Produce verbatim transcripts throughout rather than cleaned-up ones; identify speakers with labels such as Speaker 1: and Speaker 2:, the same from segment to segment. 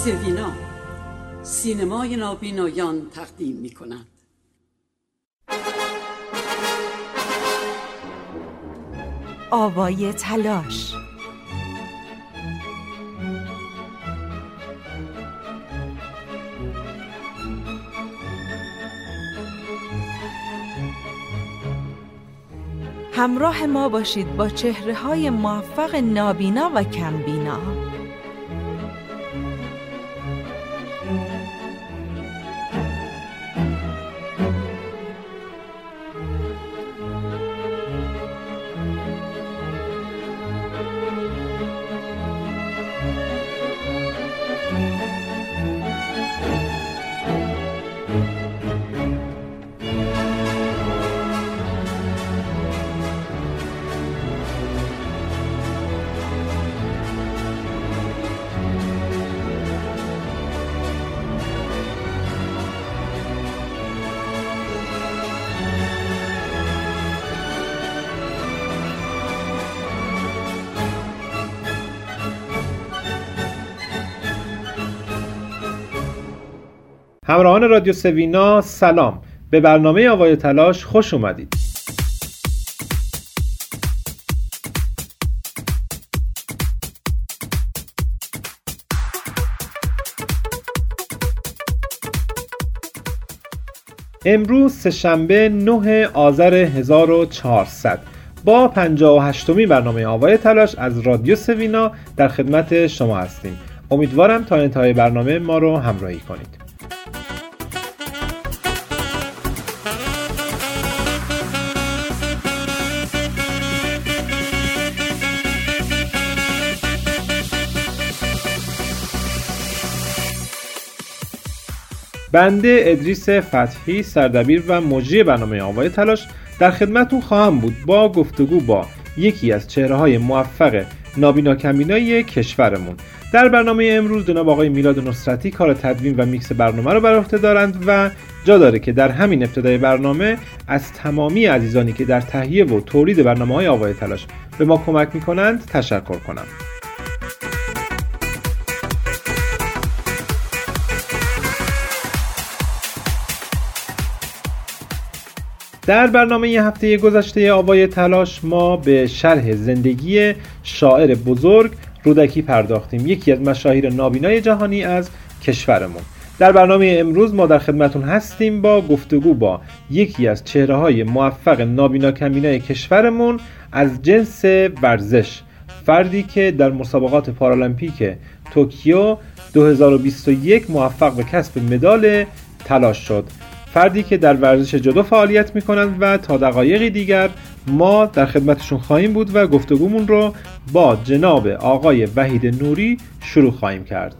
Speaker 1: سوینا سینمای نابینایان تقدیم می کند.
Speaker 2: آوای تلاش. همراه ما باشید با چهره‌های موفق نابینا و کمبینا.
Speaker 3: همراهان رادیو سوینا سلام، به برنامه آوای تلاش خوش اومدید. امروز سه‌شنبه نه آذر هزار و چهارصد با پنجاه و هشتمین برنامه آوای تلاش از رادیو سوینا در خدمت شما هستیم. امیدوارم تا انتهای برنامه ما رو همراهی کنید. بنده ادریس فتحی، سردبیر و مجری برنامه آوای تلاش در خدمتون خواهم بود با گفتگو با یکی از چهره‌های موفق نابینا کمبینای کشورمون. در برنامه امروز جناب آقای میلاد نصرتی کار تدوین و میکس برنامه رو بر عهده دارند و جا داره که در همین ابتدای برنامه از تمامی عزیزانی که در تهیه و تولید برنامه‌های آوای تلاش به ما کمک می‌کنند تشکر کنم. در برنامه یه هفته گذشته آوای تلاش ما به شرح زندگی شاعر بزرگ رودکی پرداختیم، یکی از مشاهیر نابینای جهانی از کشورمون. در برنامه امروز ما در خدمتون هستیم با گفتگو با یکی از چهره‌های موفق نابینا کمبینای کشورمون از جنس ورزش، فردی که در مسابقات پارالمپیک توکیو دو هزار و بیست و یک موفق به کسب مدال طلا شد، فردی که در ورزش جودو فعالیت می‌کنند و تا دقایقی دیگر ما در خدمتشون خواهیم بود و گفتگومون رو با جناب آقای وحید نوری شروع خواهیم کرد.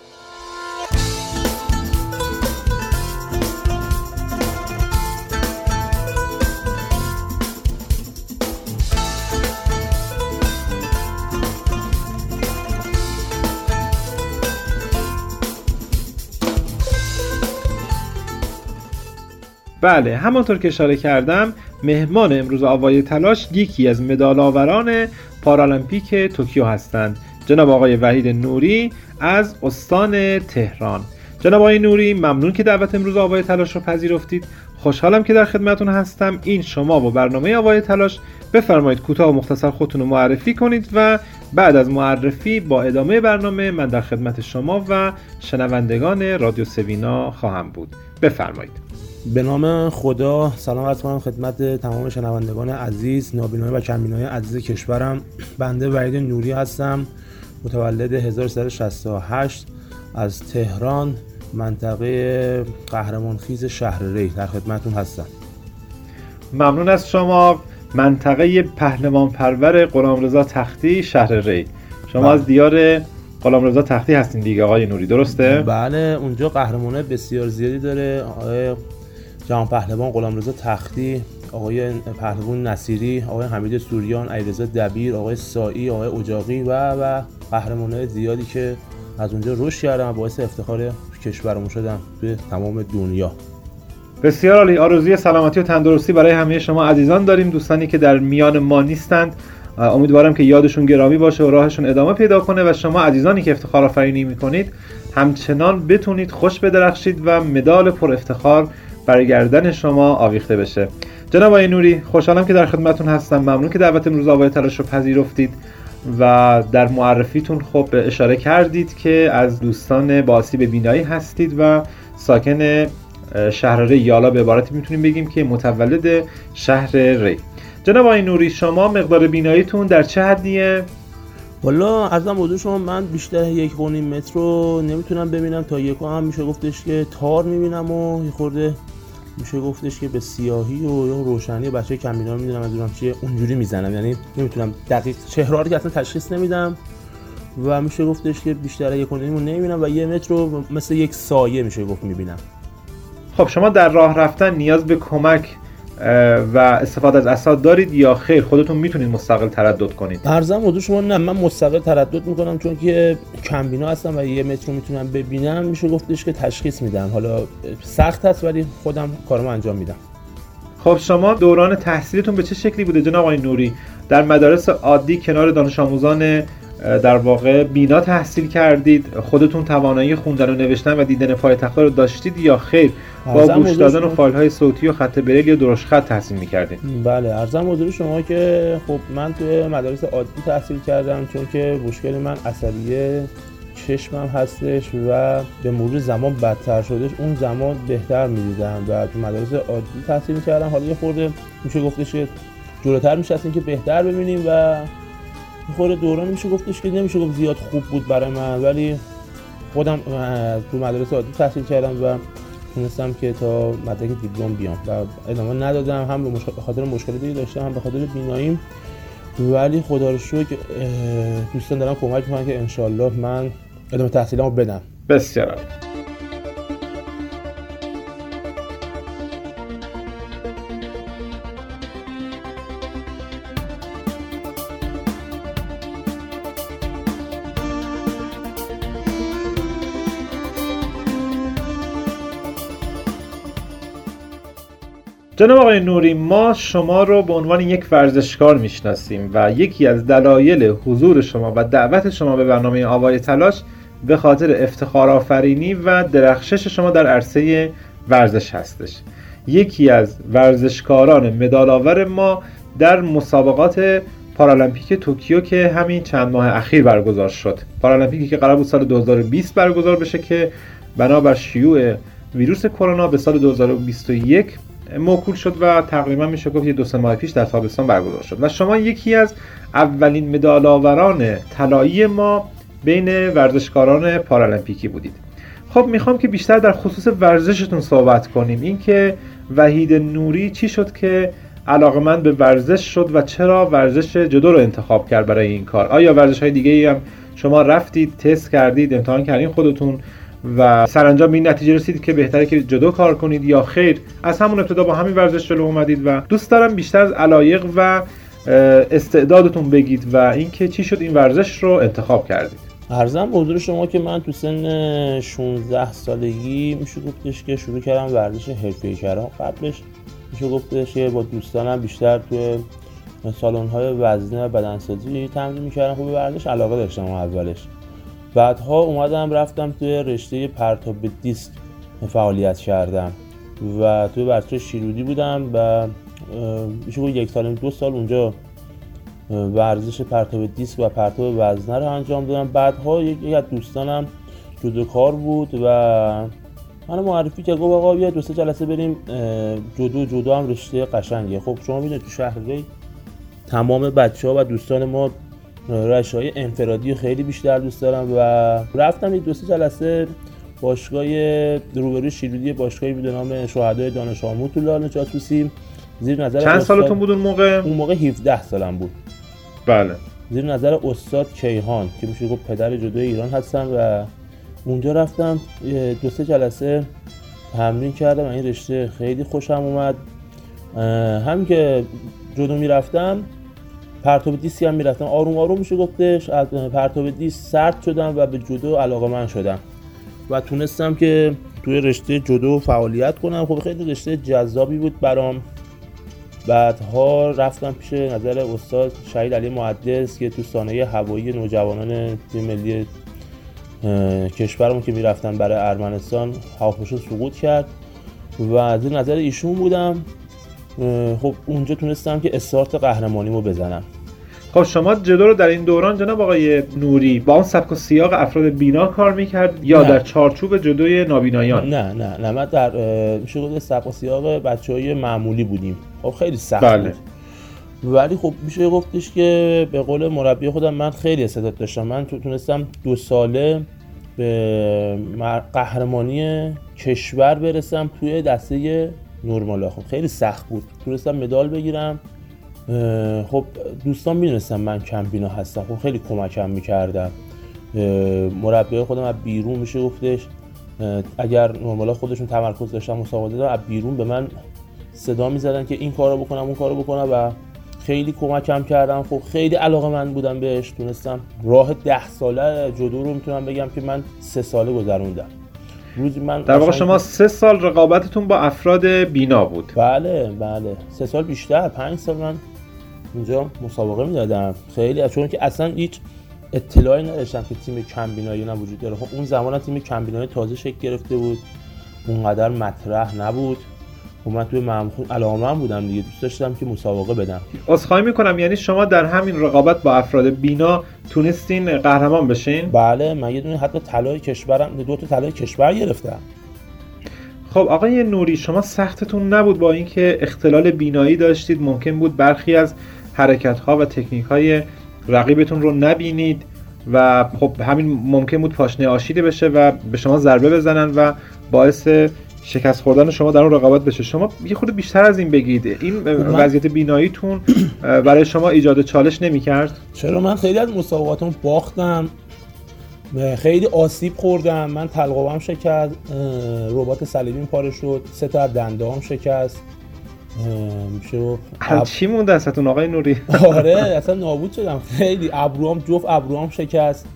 Speaker 3: بله، همانطور که اشاره کردم مهمان امروز آوای تلاش یکی از مدال آوران پارالمپیک توکیو هستند، جناب آقای وحید نوری از استان تهران. جناب آقای نوری، ممنون که دعوت امروز آوای تلاش رو پذیرفتید. خوشحالم که در خدمتتون هستم. این شما و برنامه آوای تلاش. بفرمایید کوتاه و مختصر خودتون رو معرفی کنید و بعد از معرفی با ادامه برنامه من در خدمت شما و شنوندگان رادیو سوینا خواهم بود. بفرمایید.
Speaker 4: به نام خدا سلام عرض کنم خدمت تمام شنوندگان عزیز، نابینای و کمبینای عزیز کشورم. بنده وحید نوری هستم، متولد هزار و سیصد و شصت و هشت از تهران، منطقه قهرمانخیز شهر ری در خدمتون هستم.
Speaker 3: ممنون از شما. منطقه پهلوان پرور غلامرضا تختی شهر ری. شما بله. از دیار غلامرضا تختی هستین دیگه آقای نوری، درسته؟
Speaker 4: بله، اونجا قهرمانای بسیار زیادی داره. آقای جهان پهلوان غلامرضا تختی، آقای پهلوان نصیری، آقای حمید سوریان، علیرضا دبیر، آقای سایی، آقای اجاقی و و قهرمانای زیادی که از اونجا رشد کردن و باعث افتخار کشورمون شدن توی تمام دنیا.
Speaker 3: بسیار عالی. آرزوی سلامتی و تندرستی برای همه شما عزیزان داریم، دوستانی که در میان ما نیستند. امیدوارم که یادشون گرامی باشه و راهشون ادامه پیدا کنه و شما عزیزانی که افتخار آفرینی میکنید همچنان بتونید خوش بدرخشید و مدال پر افتخار برای گردن شما آویخته بشه. جناب آقای نوری، خوشحالم که در خدمتتون هستم. ممنون که دعوت امروز آوای تلاش رو پذیرفتید و در معرفیتون خب اشاره کردید که از دوستان با آسیب بینایی هستید و ساکن شهر ری، یا به عبارتی میتونیم بگیم که متولد شهر ری. جناب آقای نوری، شما مقدار بیناییتون در چه حدیه؟
Speaker 4: والا عرضم حضور شما من بیشتر یک و نیم متر رو نمیتونم ببینم، تا یک و هم میشه گفتش که تار میبینم و یه خورده میشه گفتش که به سیاهی و یا روشنی بچه کمبینا میدونم از اونم چیه اونجوری میزنم، یعنی نمیتونم دقیق چهره رو که اصلا تشخیص نمیدم و میشه گفتش که بیشتر یک و نیم رو نمیبینم و یه متر رو مثل یک سایه میشه گفت میبینم.
Speaker 3: خب شما در راه رفتن نیاز به کمک و استفاده از عصا دارید یا خیر خودتون میتونید مستقل تردد کنید؟
Speaker 4: عرضم حضور شما نه، من مستقل تردد میکنم چون که کمبینا هستم و یه متر رو میتونم ببینم، میشه گفتش که تشخیص میدم. حالا سخت هست ولی خودم کارمو انجام میدم.
Speaker 3: خب شما دوران تحصیلتون به چه شکلی بوده جناب آقای نوری؟ در مدارس عادی کنار دانش آموزان در واقع بینا تحصیل کردید؟ خودتون توانایی خوندن و نوشتن و دیدن پایتخت رو داشتید یا خیر با گوش دادن و فایل های صوتی و خط بریل یا درشت خط تحصیل می‌کردید؟
Speaker 4: بله، عرضم حضور شما که خب من توی مدارس عادی تحصیل کردم چون که مشکل من عصبیه چشمم هستش و به مرور زمان بدتر شدش، اون زمان بهتر می‌دیدم و تو مدارس عادی تحصیل کردم. حالا یه خورده میشه گفتش که جلوتر می‌شستیم که بهتر ببینیم و یه خورده دوران میشه گفتش که نمیشه گفت زیاد خوب بود برای من، ولی خودم تو مدرسه عادی تحصیل کردم و تونستم که تا مدرک دیپلم بیام و ادامه ندادم، هم به خاطر مشکل دیگه داشتم هم به خاطر بیناییم، ولی خدا رو شکر دوستان دارم کمک میکنن که انشالله من ادامه تحصیلمو بدم.
Speaker 3: بسیار عالی. جناب آقای نوری، ما شما رو به عنوان یک ورزشکار میشناسیم و یکی از دلایل حضور شما و دعوت شما به برنامه آوای تلاش به خاطر افتخار آفرینی و درخشش شما در عرصه ورزش هستش. یکی از ورزشکاران مدال آور ما در مسابقات پارالمپیک توکیو که همین چند ماه اخیر برگزار شد، پارالمپیکی که قرار بود سال دو هزار و بیست برگزار بشه که بنابر شیوع ویروس کرونا به سال دو هزار و بیست و یک موکول شد و تقریبا میشه گفت یه دو سه ماه پیش در تابستان برگزار شد و شما یکی از اولین مدال آوران طلایی ما بین ورزشکاران پارالمپیکی بودید. خب میخوام که بیشتر در خصوص ورزشتون صحبت کنیم. این که وحید نوری چی شد که علاقه‌مند به ورزش شد و چرا ورزش جودو رو انتخاب کرد برای این کار؟ آیا ورزش‌های دیگه‌ای هم شما رفتید تست کردید، امتحان کردین خودتون و سرانجام به این نتیجه رسیدید که بهتره که جودو کار کنید یا خیر از همون ابتدا با همین ورزش جلو اومدید؟ و دوست دارم بیشتر از علایق و استعدادتون بگید و اینکه چی شد این ورزش رو انتخاب کردید.
Speaker 4: عرضم حضور شما که من تو سن شانزده سالگی میشه گفتش که شروع کردم ورزش حرفه‌ای کردم. قبلش میشه گفتش که با دوستانم بیشتر تو سالن‌های وزنه و بدنسازی تمرین می‌کردم. خب به ورزش علاقه داشتم اولش. بعدها اومدم رفتم توی رشته پرتاب دیسک فعالیت کردم و توی ورزش شیرودی بودم و میشه گفت یک سال دو سال اونجا ورزش پرتاب دیسک و پرتاب وزنه رو انجام دادم. بعدها یکی از دوستانم جودوکار بود و منو معرفی کرد، گفت آقا بیا دو سه جلسه بریم جودو. جودو هم رشته قشنگه. خب شما میدونید تو شهر ری تمام بچه‌ها و دوستان ما رشته‌های انفرادی خیلی بیشتر دوست دارم و رفتم یک دو سه جلسه باشگاه روبروی شیرودی، باشگاهی به نام شهدای دانش آموز تو لال جاسوسی. زیر نظر
Speaker 3: چند سالتون بود اون موقع؟
Speaker 4: اون موقع هفده سالم بود.
Speaker 3: بله.
Speaker 4: زیر نظر استاد کیهان که میشه گفت پدر جودوی ایران هستن و اونجا رفتم دو سه جلسه تمرین کردم و این رشته خیلی خوشم اومد. هم که جودو میرفتم پرتاب دیسک هم میرفتم، آروم آروم میشه گفتش از پرتاب دیسک سرد شدم و به جودو علاقه‌مند شدم و تونستم که توی رشته جودو فعالیت کنم. خب خیلی رشته جذابی بود برام. بعدها رفتم پیش نظر استاد شهید علی محدث که تو سانحه هوایی نوجوانان تیم ملی کشورمون که میرفتن برای ارمنستان هواپیماشون سقوط کرد و زیر نظر ایشون بودم. خب اونجا تونستم که استارت قهرمانیمو بزنم.
Speaker 3: خب شما جدو رو در این دوران جناب آقای نوری با اون سبک و سیاق افراد بینا کار میکرد یا نه. در چارچوب جدوی نابینایان؟
Speaker 4: نه نه نه من در میشه گفت سبک و سیاق بچهای معمولی بودیم. خب خیلی سخت
Speaker 3: بله.
Speaker 4: بود. ولی خب میشه گفتش که به قول مربی خودم من خیلی استعداد داشتم. من تونستم دو ساله به قهرمانی کشور برسم توی دسته نورمالا. خب خیلی سخت بود. تونستم مدال بگیرم. خب دوستان میدونستم من کم بینا هستم. خب خیلی کمکم میکردن. مربی خودم از بیرون میشه گفتش اگر نورمالا خودشون تمرکز داشتن مسابقه دادن، از بیرون به من صدا میزدن که این کارو بکنم اون کارو بکنم و خیلی کمکم کردن. خب خیلی علاقه‌مند بودم بهش. تونستم راه ده ساله جدو رو میتونم بگم که من سه ساله گذروندم. روزی من
Speaker 3: در واقع شما سه سال رقابتتون با افراد بینا بود؟
Speaker 4: بله بله سه سال بیشتر، پنج سال من اونجا مسابقه میدادم. خیلی چون که اصلا هیچ اطلاعی نداشتم که تیم کم بینایی هم وجود داره. خب اون زمان تیم کم بینایی تازه شکل گرفته بود، اونقدر مطرح نبود. خب من توی ممخون علاقه‌مند بودم دیگه، دوست داشتم که مسابقه بدم.
Speaker 3: عذرخواهی میکنم، یعنی شما در همین رقابت با افراد بینا تونستین قهرمان بشین؟
Speaker 4: بله من یه دونه حتی طلای کشورم، دو تا طلای کشور گرفتم.
Speaker 3: خب آقای نوری شما سختتون نبود با اینکه اختلال بینایی داشتید، ممکن بود برخی از حرکت‌ها و تکنیک‌های رقیبتون رو نبینید و خب همین ممکن بود پاشنه آشیده بشه و به شما ضربه بزنن و باعث شکست خوردن شما در اون رقابت بشه. شما یه خورده بیشتر از این بگید. این وضعیت بیناییتون برای شما ایجاد چالش نمی‌کرد؟
Speaker 4: چرا من خیلی از مسابقاتم باختم، خیلی آسیب خوردم. من تلقابم شکست، رباط صلیبیم پاره شد، سه تا دنده‌ام شکست. میشه
Speaker 3: اب... چی مونده ازتون آقای نوری؟
Speaker 4: آره اصلا نابود شدم. خیلی ابروام جفت ابروام شکست.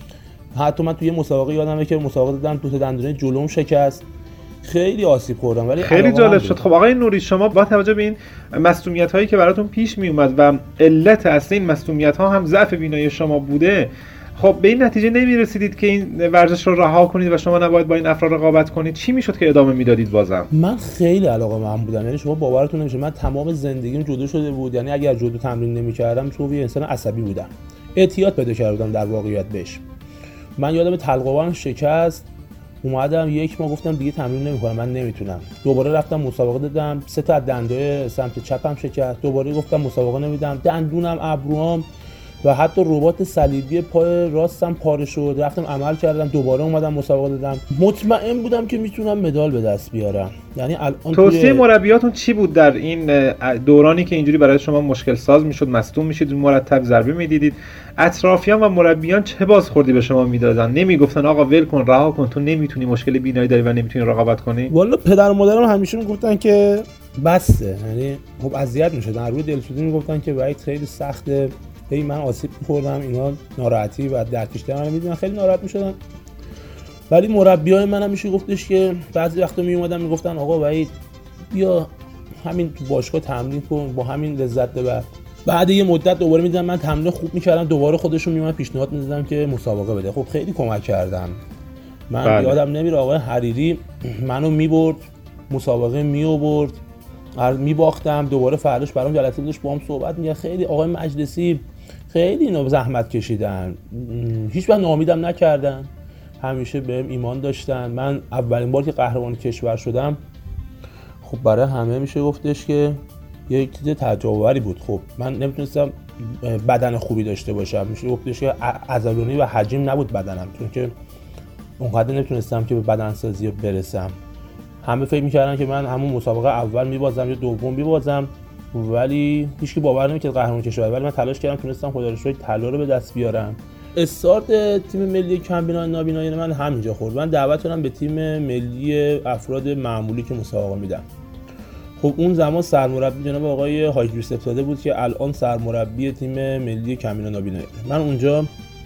Speaker 4: حتی من توی مسابقه یادمه که مسابقه دادم دو تا دندونه جلوم شکست. خیلی آسیب خوردم ولی
Speaker 3: خیلی جالب شد. خب آقای نوری شما با توجه به این مصدومیت هایی که براتون پیش می اومد و علت اصلی این مصدومیت ها هم ضعف بینایی شما بوده، خب به این نتیجه نمی رسیدید که این ورزش رو رها کنید و شما نباید با این افراد رقابت کنید؟ چی میشد که ادامه میدادید بازم؟
Speaker 4: من خیلی علاقه‌مند بودم، یعنی شما باورتون نمیشه من تمام زندگیم جودو شده بود. یعنی اگر جودو تمرین نمی‌کردم تو یه انسان عصبی بودم، اعتیاد پیدا کرده بودم در واقعیت بهش. من یادم تلقابم شکست، اومدم یک ماه گفتم دیگه تمرین نمی‌کنم، من نمیتونم. دوباره رفتم مسابقه دادم، سه تا دندوی سمت چپم شکست. دوباره گفتم مسابقه نمیدم، دندونم، ابروام و حتی رباط صلیبی پای راستم پاره شد. رفتم عمل کردم، دوباره اومدم مسابقه دادم. مطمئن بودم که میتونم مدال به دست بیارم. یعنی الان
Speaker 3: توصیه توی... مربیاتون چی بود در این دورانی که اینجوری برای شما مشکل ساز میشد، مصدوم میشید، مرتب ضربه میدیدید؟ اطرافیان و مربیان چه بازخوردی به شما میدادن؟ نمیگفتن آقا ول کن، رها کن، تو نمیتونی، مشکل بینایی داری و نمیتونی رقابت کنی؟
Speaker 4: والا پدر و مادرم همیشه میگفتن که بسه، یعنی خب اذیت میشدن، روی دلسوزی میگفتن که وحید خیلی سخته، هی من آسیب می‌خوردم، اینا ناراحتی و درکش کردن می‌دیدن، خیلی ناراحت می‌شدن. ولی مربیای منم میشه گفتش که بعضی وقتا میومدن میگفتن آقا وحید بیا همین تو باشگاه تمرین کن، با همین لذت ببر. بعد یه مدت دوباره می‌دیدم من تمرین خوب می‌کردم، دوباره خودشون میومد پیشنهاد می‌دادن که مسابقه بده. خب خیلی کمک کردم. من بله. یادم نمیره آقای حریری منو می‌برد مسابقه می‌آورد، می‌باختم، دوباره فرداش برام جلسه داشت باهام صحبت می‌کرد. خیلی آقای مجلسی خیلی اینا زحمت کشیدن، هیچ وقت ناامیدم نکردن، همیشه بهم ایمان داشتن. من اولین بار که قهرمان کشور شدم خب برای همه میشه گفتش که یک چیز تجاوری بود. خب من نمیتونستم بدن خوبی داشته باشم، میشه گفتش که عضلانی و حجم نبود بدنم، چون که اونقدر نمیتونستم که به بدنسازی برسم. همه فکر میکردن که من همون مسابقه اول میبازم یا دوم میبازم، ولی هیچکی باور نمی‌کرد قهرمان کشور. ولی من تلاش کردم، تونستم خدا رو شکر طلا رو به دست بیارم. استارت تیم ملی کم بینا نابینایی من همینجا خورد. من دعوت شدم به تیم ملی افراد معمولی که مسابقه میدم. خب اون زمان سرمربی جناب آقای حاج یوسف زاده بود که الان سرمربی تیم ملی کم بینا نابینایی. من اونجا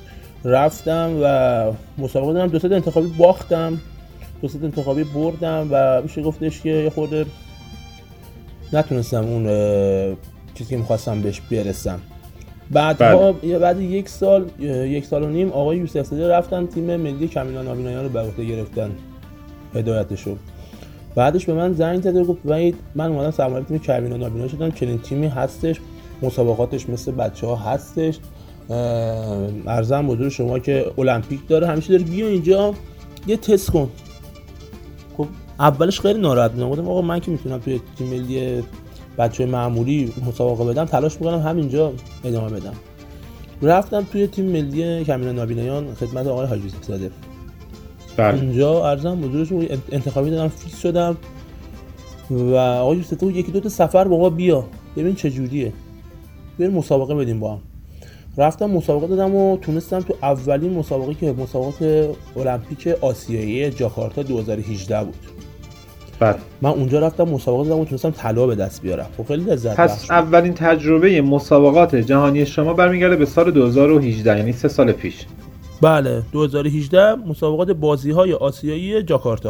Speaker 4: رفتم و مسابقه دادم، دو تا انتخابی باختم، دو تا انتخابی بردم و میشه گفتش که یه خورده نتونستم اون چیزی که می‌خواستم بهش برسم. بعدها بعد یک سال یک سال و نیم آقای یوسف زاده رفتن تیم ملی کمیلا نابینایان رو به عهده گرفتن، هدایتشو. بعدش به من زنگ زد و گفت وحید من اومدم سرمربی تیم کمیلا نابینا شدم، چنین تیمی هستش، مسابقاتش مثل بچه‌ها هستش، ارزم حضور شما که المپیک داره، همیشه داره، بیا اینجا یه تست کن. خب اولش خیلی ناراحت بودم، گفتم آقا من که میتونم توی تیم ملی بچه‌های معمولی مسابقه بدم، تلاش میکنم همینجا ادامه بدم. رفتم توی تیم ملی کمیلا نابینایان خدمت آقای حاجی یوسف زاده. بله. اونجا ارزم حضورشون انتخابی دادم، فیکس شدم و آقای یوسف زاده یکی دو تا سفر با ما بیا ببین چه جوریه، بریم مسابقه بدیم با هم. رفتم مسابقه دادم و تونستم تو اولین مسابقه که مسابقات المپیک آسیایی جاکارتا دو هزار و هجده بود.
Speaker 3: بله.
Speaker 4: من اونجا رفتم مسابقه دادم و تونستم طلا به دست بیارم. خب خیلی لذت بخش.
Speaker 3: پس اولین تجربه مسابقات جهانی شما برمیگرده به سال دو هزار و هجده، یعنی سه سال پیش.
Speaker 4: بله، دو هزار و هجده مسابقات بازی‌های آسیایی جاکارتا.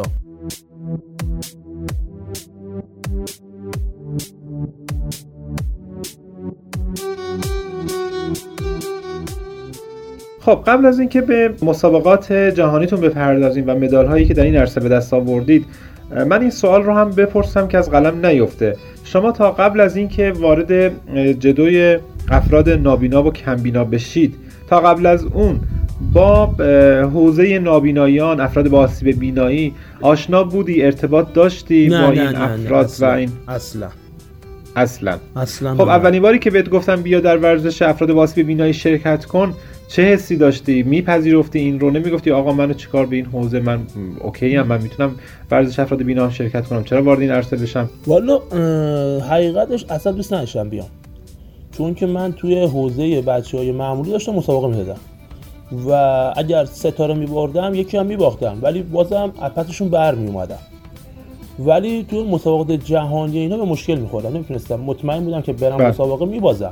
Speaker 3: خب قبل از اینکه به مسابقات جهانیتون بپردازیم و مدال هایی که در این عرصه به دست آوردید، من این سوال رو هم بپرسم که از قلم نیفته. شما تا قبل از اینکه وارد جدوی افراد نابینا و کمبینا بشید، تا قبل از اون با حوزه نابینایان، افراد با آسیب بینایی آشنا بودی؟ ارتباط داشتی
Speaker 4: نه
Speaker 3: با
Speaker 4: نه
Speaker 3: این
Speaker 4: نه
Speaker 3: افراد؟
Speaker 4: نه،
Speaker 3: و این
Speaker 4: اصلا
Speaker 3: اصلا
Speaker 4: اصلا
Speaker 3: خب اولین باری که بهت گفتم بیا در ورزش افراد با آسیب بینایی شرکت کن، چه حسی داشتی؟ میپذیرفتی این رو؟ نمیگفتی آقا منو چیکار به این حوزه، من اوکی ام، من میتونم ورزش افراد بینا شرکت کنم، چرا وارد این عرصه بشم؟
Speaker 4: والا حقیقتش اصلا دوست نداشتم بیام، چون که من توی حوزه بچهای معمولی داشتم مسابقه میدادم و اگر ستاره میبردم یکی هم میباختم، ولی بازم پسشون بر میومدم. ولی توی مسابقات جهانی اینا به مشکل میخوردم، نمیتونستم، مطمئن بودم که برم بله. مسابقه میبازم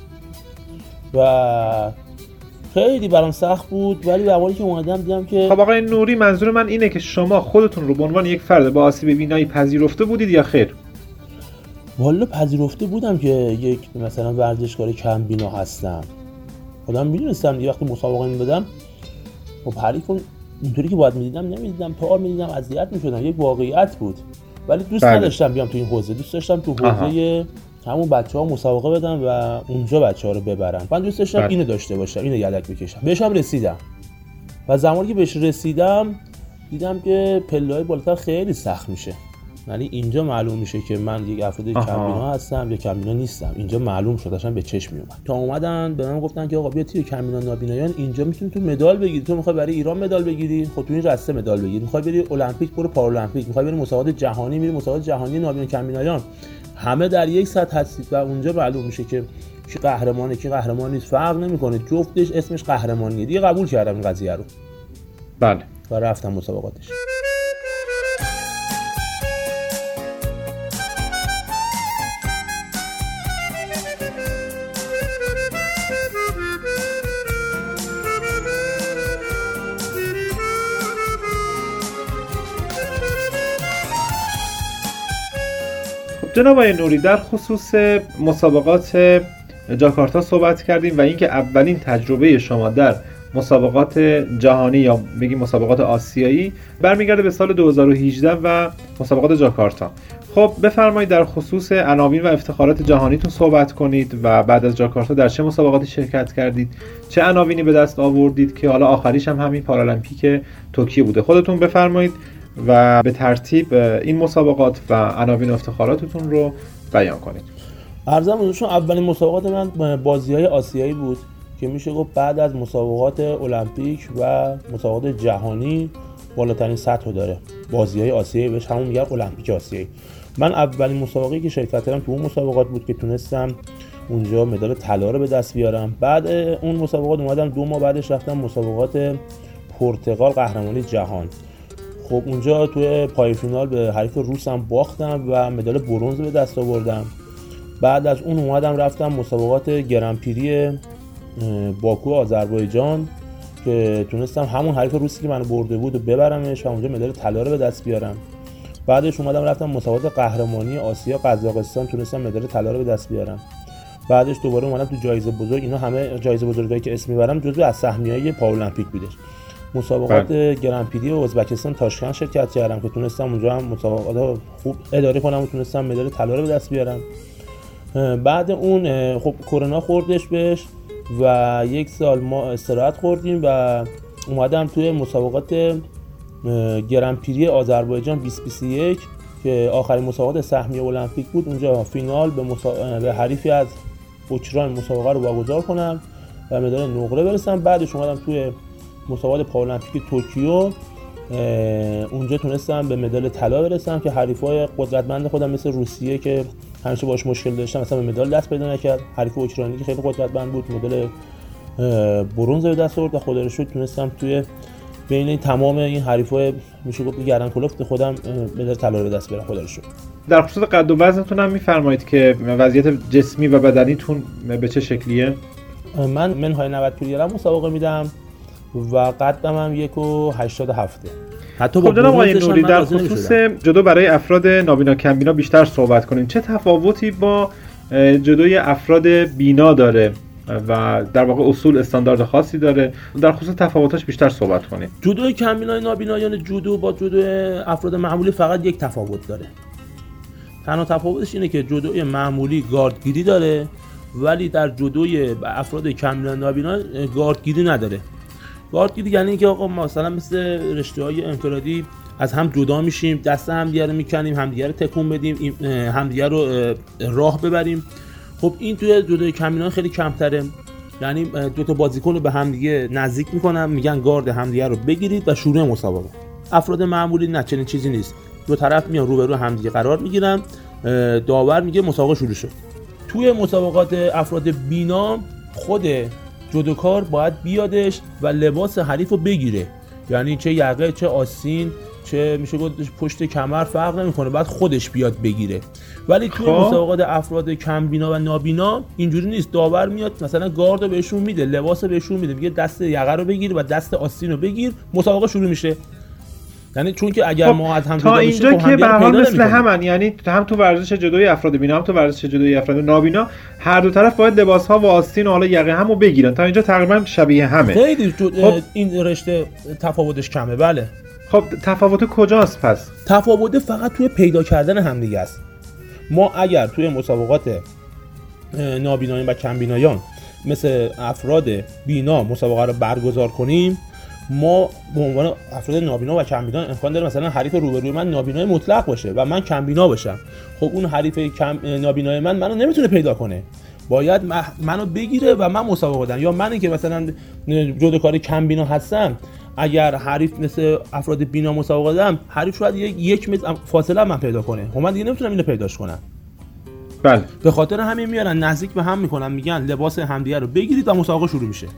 Speaker 4: و خیلی برام سخت بود. ولی به که اومدم دیدم که
Speaker 3: خب آقای نوری، منظور من اینه که شما خودتون رو به عنوان یک فرد با آسیب بینایی پذیرفته بودید یا خیر؟
Speaker 4: والا پذیرفته بودم که یک مثلا ورزشکار کم بینا هستم، خودم میدونستم دیگه. وقتی مسابقه میدادم خب حریفون اینطوری که باید میدیدم نمیدیدم، پار میدیدم، اذیت میشدم، یک واقعیت بود. ولی دوست بله. نداشتم بیام تو این حوزه، دوست داشتم تو حوزه همون بچه‌ها مسابقه بدم و اونجا بچه‌ها رو ببرن. من دوست داشتم بله. اینو داشته باشم، اینو یدک بکشم. بهشم رسیدم و زمانی که بهش رسیدم دیدم که پله‌های بالاتر خیلی سخت میشه. یعنی اینجا معلوم میشه که من یک افراد کمبینا هستم یا کمبینا نیستم. اینجا معلوم شد، داشتن به چشم میومد. تا اومدن به من گفتن که آقا بیا تیم کمبینا نابینایان، اینجا میتونی تو مدال بگیری، تو میخوای برای ایران مدال بگیری، خب تو این رسته مدال بگیری، میخوای بری المپیک، برو پارالمپیک، میخوای بری مسابقات جهانی، میری مسابقات جهانی نابینا کمبینایان، همه در یک سطح هستید و اونجا معلوم میشه که کی قهرمانه کی قهرمان نیست، فرق نمیکنه، جفتش اسمش قهرمانیه. دیگه قبول کردم این قضیه رو.
Speaker 3: بله.
Speaker 4: و رفتم مسابقاتش.
Speaker 3: جناب آقای نوری، در خصوص مسابقات جاکارتا صحبت کردیم و اینکه اولین تجربه شما در مسابقات جهانی یا بگیم مسابقات آسیایی برمیگرده به سال دو هزار و هجده و مسابقات جاکارتا. خب بفرمایید در خصوص عناوین و افتخارات جهانیتون صحبت کنید و بعد از جاکارتا در چه مسابقاتی شرکت کردید، چه عناوینی به دست آوردید که حالا آخریش هم همین پارالمپیک توکیو بوده. خودتون بفرمایید و به ترتیب این مسابقات و عناوین افتخاراتتون رو بیان کنید.
Speaker 4: عرضم حضورتون اولین مسابقات من بازی‌های آسیایی بود که میشه گفت بعد از مسابقات المپیک و مسابقات جهانی بالاترین سطح داره. بازی‌های آسیایی بهش همون میگن المپیک آسیایی. من اولین مسابقه‌ای که شرکت کردم تو اون مسابقات بود که تونستم اونجا مدال طلا رو به دست بیارم. بعد اون مسابقات اومدم دو ماه بعدش رفتم مسابقات پرتغال قهرمانی جهان. خب اونجا توی پای فینال به حریف روسم باختم و مدال برنز به دست آوردم. بعد از اون اومدم رفتم مسابقات گرانپری باکو آذربایجان که تونستم همون حریف روسی که منو برده بود و ببرمش و اونجا مدال طلا رو به دست بیارم. بعدش اومدم رفتم مسابقات قهرمانی آسیا قزاقستان، تونستم مدال طلا رو به دست بیارم. بعدش دوباره اومدم تو جایزه بزرگ. اینا همه جایزه بزرگایی که اسم میبرم جزو از سهمیه‌های پارالمپیک بودش. مسابقات گرانپری ازبکستان تاشکند شرکت کردم که تونستم اونجا هم مسابقات خوب اداره کنم و تونستم مدال طلا رو به دست بیارم. بعد اون خب کرونا خوردش بهش و یک سال ما استراحت خوردیم و اومدم توی مسابقات گرانپری آذربایجان بیست بیست و یک که آخرین مسابقات سهمیه المپیک بود، اونجا فینال به, مسا... به حریفی از اوکراین مسابقه رو واگذار کنم و مدال نقره برسم. بعدش اومدم توی مسابقات پارالمپیک توکیو، اونجا تونستم به مدال طلا برسم که حریفای قدرتمند خودم مثل روسیه که همیشه باش مشکل داشتم مثلا به مدال دست پیدا نکرد، حریف اوکراینی که خیلی قدرتمند بود مدال برنز به دست آورد و خدا رو شکر تونستم توی بین تمام این حریفای میشه گفت گردن کلفت خودم مدال طلا رو به دست بیارم خدا رو شکر.
Speaker 3: در خصوص قد و وزنتون هم میفرمایید که وضعیت جسمی و بدنیتون به چه شکلیه؟
Speaker 4: من منهای نود کیلوگرم مسابقه میدم و قدم هم یک و هشتاد و هفته. حتی با
Speaker 3: جناب آقای نوری در خصوص جدو برای افراد نابینا کمبینا بیشتر صحبت کنیم. چه تفاوتی با جدوی افراد بینا داره و در واقع اصول استاندارد خاصی داره؟ در خصوص تفاوتاش بیشتر صحبت کنیم.
Speaker 4: جدوی کمبینای نابینایان جودو با جدوی افراد معمولی فقط یک تفاوت داره. تنها تفاوتش اینه که جدوی معمولی گاردگیری داره ولی در جدوی افراد کاملا نابینا گاردگیری نداره. گاردگیری یعنی اینکه آقا مثلا مثل رشته‌های انفرادی از هم جدا میشیم، دست همدیگه رو میکنیم، همدیگه رو تکون بدیم، همدیگه رو راه ببریم. خب این توی جدوی کاملا خیلی کمتره. یعنی دو تا بازیکن رو به همدیگه نزدیک میکنن، میگن گارد همدیگه رو بگیرید و شروع مسابقه. افراد معمولی نه، چنین چیزی نیست. دو طرف میان روبرو همدیگه قرار میگیرن، داور میگه مسابقه شروع شد. توی مسابقات افراد بینا خود جودوکار باید بیادش و لباس حریف رو بگیره، یعنی چه یقه چه آستین چه میشه گفت پشت کمر فرق نمیکنه، بعد خودش بیاد بگیره. ولی توی مسابقات افراد کم بینا و نابینا اینجوری نیست. داور میاد مثلا گارد رو بهشون میده، لباس رو بهشون میده، میگه دست یقه رو بگیر و دست آستین رو بگیر، مسابقه شروع میشه. یعنی چون که اگر ما از هم
Speaker 3: تا اینجا که به هر حال مثل همن، یعنی هم تو ورزش جدوی افراد بینا هم تو ورزش جدوی افراد نابینا هر دو طرف باید لباس‌ها و آستین و حالا یقه همو بگیرن. تا اینجا تقریبا شبیه همه.
Speaker 4: خیلی خب این رشته تفاوتش کمه. بله.
Speaker 3: خب تفاوت کجاست پس؟
Speaker 4: تفاوت فقط توی پیدا کردن همدیگه است. ما اگر توی مسابقات نابینایان و کم بینایان مثل افراد بینا مسابقه رو برگزار کنیم، ما به عنوان افراد نابینا و کم بینا امکان داره مثلا حریف روبروی من نابینای مطلق باشه و من کم بینا باشم. خب اون حریف کم نابینای من منو نمیتونه پیدا کنه، باید منو بگیره و من مسابقه بدم. یا منی که مثلا جودوکار کم بینا هستم، اگر حریف مثل افراد بینا مسابقه دادم، حریف شاید یک یک متر فاصله من پیدا کنه، خب من دیگه نمیتونم اینو پیداش کنم.
Speaker 3: بله.
Speaker 4: به خاطر همین میارن نزدیک به هم میکنن، میگن لباس همدیگه رو بگیرید و مسابقه شروع میشه.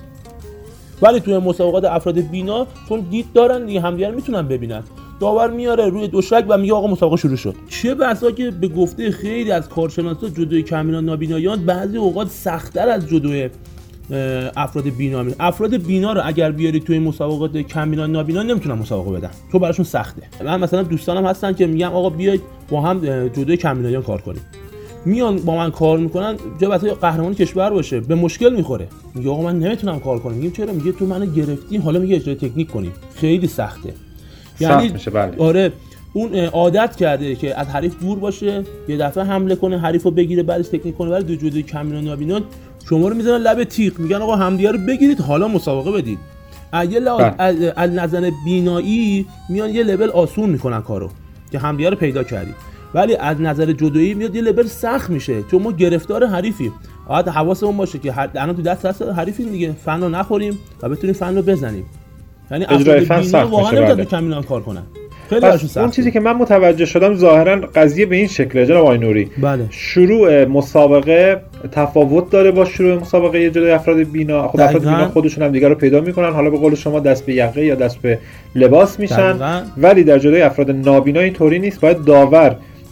Speaker 4: ولی توی مسابقات افراد بینا چون دید دارن دیگه همدیگه رو میتونن ببینن، داور میاره روی دوشک و میگه آقا مسابقه شروع شد. چه بسا که به گفته خیلی از کارشناسا جدوی کم نابینایان بعضی اوقات سخت‌تر از جدوی افراد بینا می. افراد بینا رو اگر بیاری توی مسابقات کم بینا نابینا نمیتونن مسابقه بدن، تو براشون سخته. من مثلا دوستانم هستن که میگم آقا بیاید با هم جدوی کم بینایان کار کنیم، میان با من کار میکنن، جا واسه قهرمان کشور باشه به مشکل میخوره، میگه آقا من نمیتونم کار کنم. میگم چرا؟ میگه تو منو گرفتی، حالا میگه اجرای تکنیک کنیم، خیلی سخته. یعنی
Speaker 3: میشه. بله.
Speaker 4: آره اون عادت کرده که از حریف دور باشه، یه دفعه حمله کنه، حریفو بگیره، بعدش تکنیک کنه. ولی دو جدوی کم بینا نابینا شما رو میذارن لب تیغ، میگن آقا همدیگه رو بگیرید حالا مسابقه بدید. اگه از نظر بینایی میان یه لول آسون میکنن کارو که همدیگه رو پیدا کردید، ولی از نظر جدویی میاد یه لول سخت میشه چون ما گرفتار حریفیم. باید حواسمون باشه که الان تو دست دست حریفیم دیگه، فن رو نخوریم و بتونیم فن رو بزنیم. یعنی
Speaker 3: اجرای فن سخت
Speaker 4: واقعا
Speaker 3: میشه.
Speaker 4: نمیتونه کم بینا کار کنن. خیلی براشون سخته.
Speaker 3: اون چیزی که من متوجه شدم ظاهرا قضیه به این شکله جناب آقای نوری.
Speaker 4: بله.
Speaker 3: شروع مسابقه تفاوت داره با شروع مسابقه جلوی افراد بینا. خب افراد بینا خودشون هم دیگه رو پیدا میکنن، حالا به قول شما دست به یقه یا دست به لباس میشن. دقیقا. ولی در جلوی افراد نابینا اینطوری نیست، باید داور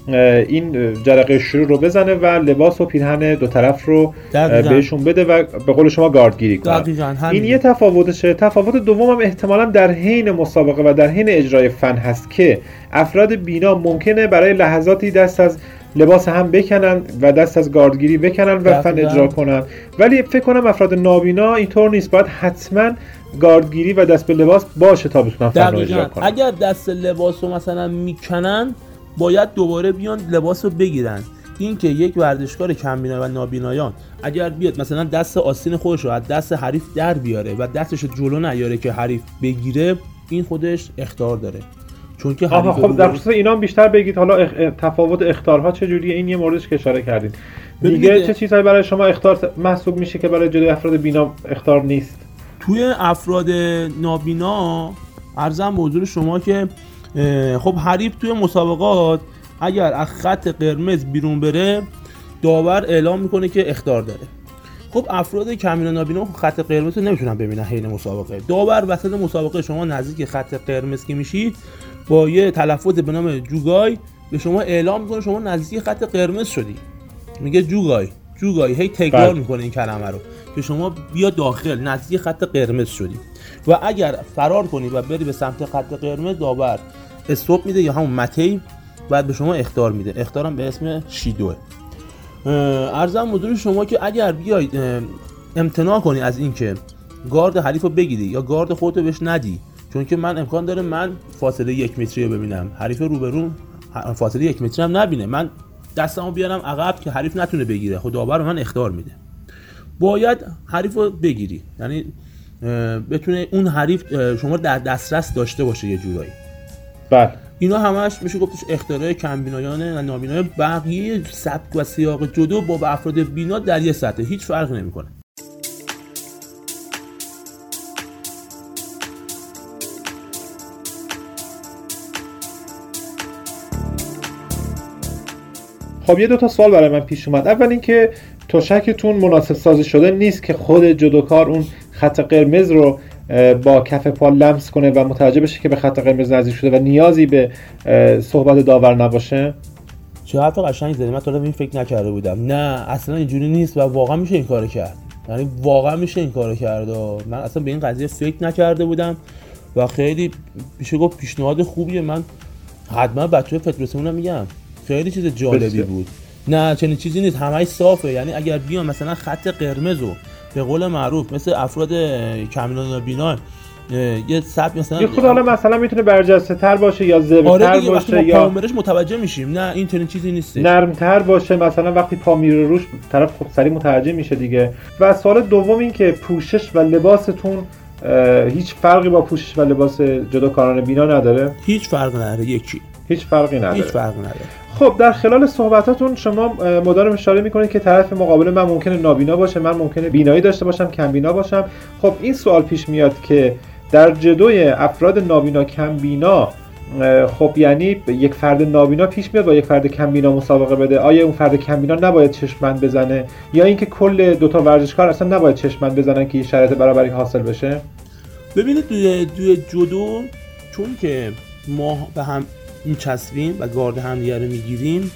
Speaker 3: این جرقه شروع رو بزنه و لباس و پیرهن دو طرف رو دقیقا بهشون بده و به قول شما گاردگیری کنه. این یه تفاوتشه. تفاوت دوم هم احتمالاً در حین مسابقه و در حین اجرای فن هست که افراد بینا ممکنه برای لحظاتی دست از لباس هم بکنن و دست از گاردگیری بکنن و فن اجرا کنن. ولی فکر کنم افراد نابینا اینطور نیست، باید حتما گاردگیری و دست به لباس باشه تا بتونن فن رو اجرا کنن.
Speaker 4: اگر دست لباس رو مثلا میکنن باید دوباره بیان لباس رو بگیرن. این که یک ورزشکار کمبینا و نابینایان اگر بیاد مثلا دست آستین خودش رو از دست حریف در بیاره و دستش رو جلو نیاره که حریف بگیره، این خودش اخطار داره. چون که
Speaker 3: حریف خب در خصوص اینا بیشتر بگید حالا اخ... تفاوت اخطارها چجوریه؟ این یه موردش که اشاره کردین. دیگه چه چیزهایی برای شما اخطار محسوب میشه که برای جلوی افراد بینا اخطار نیست؟
Speaker 4: توی افراد نابینا عرضم به حضور شما که خب حریف توی مسابقات اگر از خط قرمز بیرون بره داور اعلام میکنه که اخطار داره. خب افراد کمبینا نابینا خط قرمز رو نمیتونن ببینن حین مسابقه. داور وسط مسابقه شما نزدیک خط قرمز که میشید با یه تلفظ به نام جوگای به شما اعلام میکنه شما نزدیک خط قرمز شدی. میگه جوگای جوگای هی تکرار میکنه این کلمه رو که شما بیا داخل، نزدیک خط قرمز شدی. و اگر فرار کنی و بری به سمت خط قرمز داور استاپ میده یا همون متی بعد به شما اخطار میده. اخطارم به اسم شیدوه. عرضم حضور شما که اگر بیای امتناع کنی از این که گارد حریف رو بگیری یا گارد خودت رو بهش ندی، چون که من امکان داره من فاصله یک متری رو ببینم، حریف روبروم فاصله یک متری هم نبینه، من دستمو بیارم عقب که حریف نتونه بگیره، خب داور من اخطار میده. باید حریف رو بگیری، یعنی بتونه اون حریف شما در دسترس داشته باشه یه جورایی.
Speaker 3: بله
Speaker 4: اینا همش میشه گفتش اختراع کمبینایان و نابینایان. بقیه سبک و سیاق جدو با افراد بینا در یه سطح هیچ فرق نمیکنه.
Speaker 3: خب یه دو تا سوال برای من پیش اومد. اول اینکه تشکتون مناسب سازی شده نیست که خود جودوکار اون خط قرمز رو با کف پا لمس کنه و متوجه بشه که به خط قرمز نزدیک شده و نیازی به صحبت داور نباشه؟
Speaker 4: چه حرف قشنگی زدی، من تا الان این فکر نکرده بودم. نه اصلا اینجوری نیست و واقعا میشه این کارو کرد. یعنی واقعا میشه این کارو کرد. من اصلا به این قضیه فکر نکرده بودم و خیلی میشه گفت پیشنهاد خوبیه. من حتما بچه‌های فدراسیون میگم خیلی چیز جالبی بسید. بود. نه چنین چیزی نیست، همش صافه. یعنی اگر بیان مثلا خط قرمزو به قول معروف مثل افراد کمبینا نابینا یه سبک مثلا
Speaker 3: یه خود حالا مثلا میتونه برجسته تر باشه یا زبر
Speaker 4: آره
Speaker 3: تر باشه
Speaker 4: یا
Speaker 3: پامرش
Speaker 4: متوجه میشیم. نه این چنین چیزی نیست،
Speaker 3: نرم تر باشه، مثلا وقتی پا میره روش طرف خب سریع متوجه میشه دیگه. و سوال دوم این که پوشش و لباستون هیچ فرقی با پوشش و لباس جودوکاران بینا نداره؟
Speaker 4: هیچ فرقی نداره. یکی
Speaker 3: هیچ فرقی نداره.
Speaker 4: هیچ فرقی نداره.
Speaker 3: خب در خلال صحبتاتون شما مدام اشاره میکنید که طرف مقابل من ممکنه نابینا باشه، من ممکنه بینایی داشته باشم، کم بینا باشم. خب این سوال پیش میاد که در جدوی افراد نابینا کم بینا خب یعنی یک فرد نابینا پیش میاد با یک فرد کم بینا مسابقه بده، آیا اون فرد کم بینا نباید چشم‌بند بزنه یا اینکه کل دو تا ورزشکار اصلا نباید چشم‌بند بزنن که این شرایط برابری حاصل بشه؟
Speaker 4: ببینید توی توی جدو چون که ما به هم میچسبیم و گارد همدیگه رو میگیریم،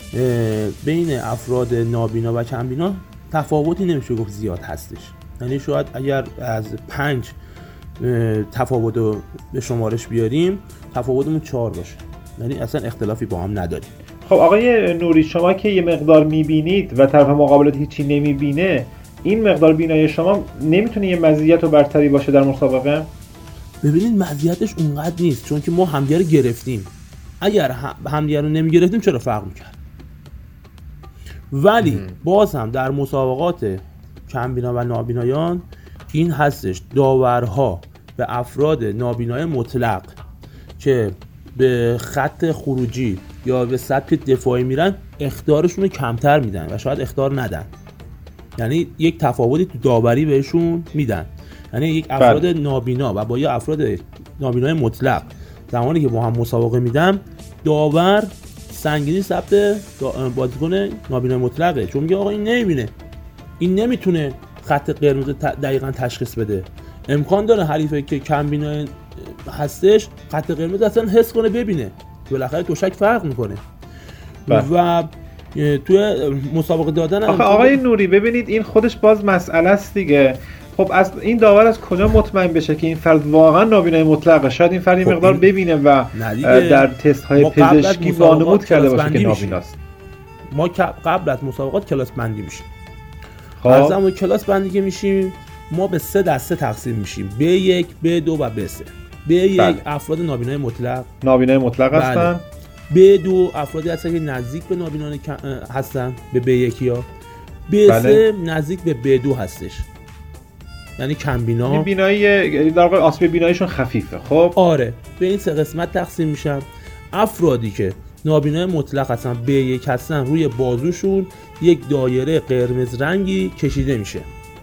Speaker 4: بین افراد نابینا و کمبینا تفاوتی نمیشه گفت زیاد هستش. یعنی شاید اگر از پنج تفاوت رو به شمارش بیاریم تفاوتمون چهار باشه، یعنی اصلا اختلافی با هم نداریم.
Speaker 3: خب آقای نوری، شما که یه مقدار میبینید و طرف مقابلت هیچی نمیبینه، این مقدار بینایی شما نمیتونه یه مزیت و برتری باشه در مسابقه؟
Speaker 4: ببینید مزیتش اونقدر نیست، چون که ما همدیگه رو گرفتیم. اگر همدیگه رو نمیگرفتیم چرا فرق میکرد؟ ولی باز هم در مسابقات کمبینا و نابینایان این هستش، داورها به افراد نابینای مطلق که به خط خروجی یا به سبک دفاعی میرن اخطارشون رو کمتر میدن و شاید اخطار ندن. یعنی یک تفاوتی تو داوری بهشون میدن. یعنی یک افراد بله. نابینا و با یه افراد نابینای مطلق زمانی که با هم مسابقه میدم، داور سنگینی ثبت بازیکن نابینای مطلقه، چون میگه آقا این نمیبینه، این نمیتونه خط قرمز دقیقاً تشخیص بده. امکان داره حریفه که کمبینا هستش خط قرمز اصلا حس کنه ببینه، بالاخره تشک فرق میکنه. بله. و توی مسابقه دادن
Speaker 3: آخه آقای نوری ببینید این خودش باز مسئله است دیگه. خب از این داور از کجا مطمئن بشه که این فرد واقعا نابینای مطلقه؟ شاید این فرد این مقدار ببینه و در تست های پزشکی وانمود کرده باشه که نابیناست.
Speaker 4: ما قبل از مسابقات کلاس بندی میشیم.
Speaker 3: خب
Speaker 4: از زمان کلاس بندی که میشیم ما به سه دسته تقسیم میشیم: بی یک، بی دو و بی سه. بی یک
Speaker 3: بله.
Speaker 4: افراد نابینای مطلق
Speaker 3: نابینای مطلق
Speaker 4: بله.
Speaker 3: هستن.
Speaker 4: بی دو افرادی هستن که نزدیک به نابینان هستن، به بی یک ها. بی سه
Speaker 3: بله.
Speaker 4: نزدیک به بی دو هستش، یعنی کم بینا.
Speaker 3: این بینایی در واقع آسیب بیناییشون خفیفه. خب
Speaker 4: آره، به این سه قسمت تقسیم میشن. افرادی که نابینای مطلق هستن، بی یک هستن، روی بازوشون یک دایره قرمز رنگی کشیده میشه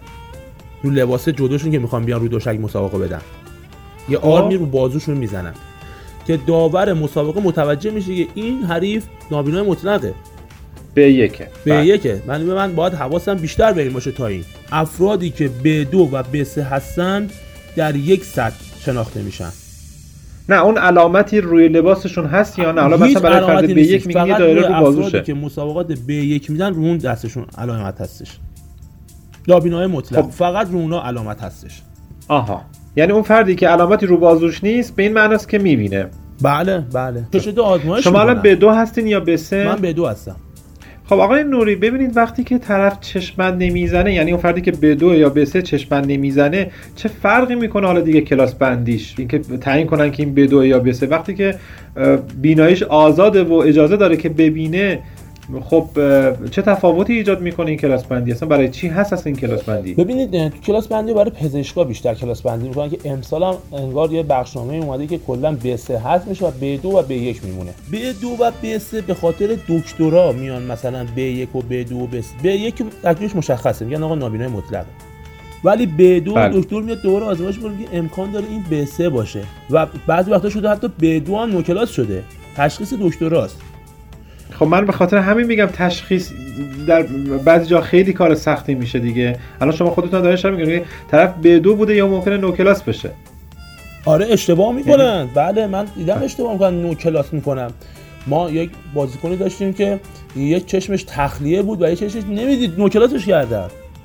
Speaker 4: رو لباس جودوشون که میخوان بیان رو دوشک مسابقه بدن. یه آرمی رو بازوشون میزنن که داور مسابقه متوجه میشه که این حریف نابینای مطلقه،
Speaker 3: بی یکه.
Speaker 4: بی یکه. من به من باید حواسم بیشتر به این باشه تا این. افرادی که بی دو و بی سه هستن در یک سطح شناخته میشن.
Speaker 3: نه اون علامتی روی لباسشون هست یا نه؟ حالا مثلا برای فرد بی یک میگن یه دایره رو بازوشه.
Speaker 4: افرادی که مسابقات بی یک میدن رو اون دستشون علامت هستش. نابینای مطلق خب. فقط رو اونا علامت هستش.
Speaker 3: آها، یعنی اون فردی که علامتی رو بازوش نیست به این معنی است که میبینه.
Speaker 4: بله بله. چه آزمایش
Speaker 3: شما الان بی دو هستین یا بی سه؟
Speaker 4: من بی دو هستم.
Speaker 3: خب آقای نوری ببینید وقتی که طرف چشمند نمیزنه، یعنی اون فردی که بی دو یا بی سه چشمند نمیزنه، چه فرقی میکنه حالا دیگه کلاس بندیش؟ اینکه تعیین کنن که این بی دو یا بی سه، وقتی که بیناییش آزاده و اجازه داره که ببینه، خب چه تفاوتی ایجاد میکنه این کلاس بندی؟ اصلا برای چی هست اصلا این کلاس بندی؟
Speaker 4: ببینید تو کلاس بندی برای پزشکا بیشتر کلاس بندی میکنن که امسال هم انگار یه بخشنامه اومده که کلا بی سه هست میشه و بی دو و بی یک میمونه. بی دو و بی سه به خاطر دکترا میان، مثلا بی یک و بی دو و بی سه. بی یک تکلیفش مشخصه، میگن آقا نابینای مطلقه. ولی بی دو بله. دکتر میاد دوباره آزمایش میکنه که امکان داره این بی سه باشه و بعضی وقتا شده حتی بی دو هم نوکلاس شده. تشخیص دکتراست.
Speaker 3: خب من به خاطر همین میگم تشخیص در بعضی جا خیلی کار سختی میشه دیگه. الان شما خودتون دارین شما میگین طرف بی دو بوده یا ممکنه نو کلاس بشه.
Speaker 4: آره اشتباه میکنن. بله من دیدم اشتباه میکنن، نو کلاس میکنن. ما یک بازیکنی داشتیم که یک چشمش تخلیه بود و یک چشمش نمیدید، نو کلاسش کردن.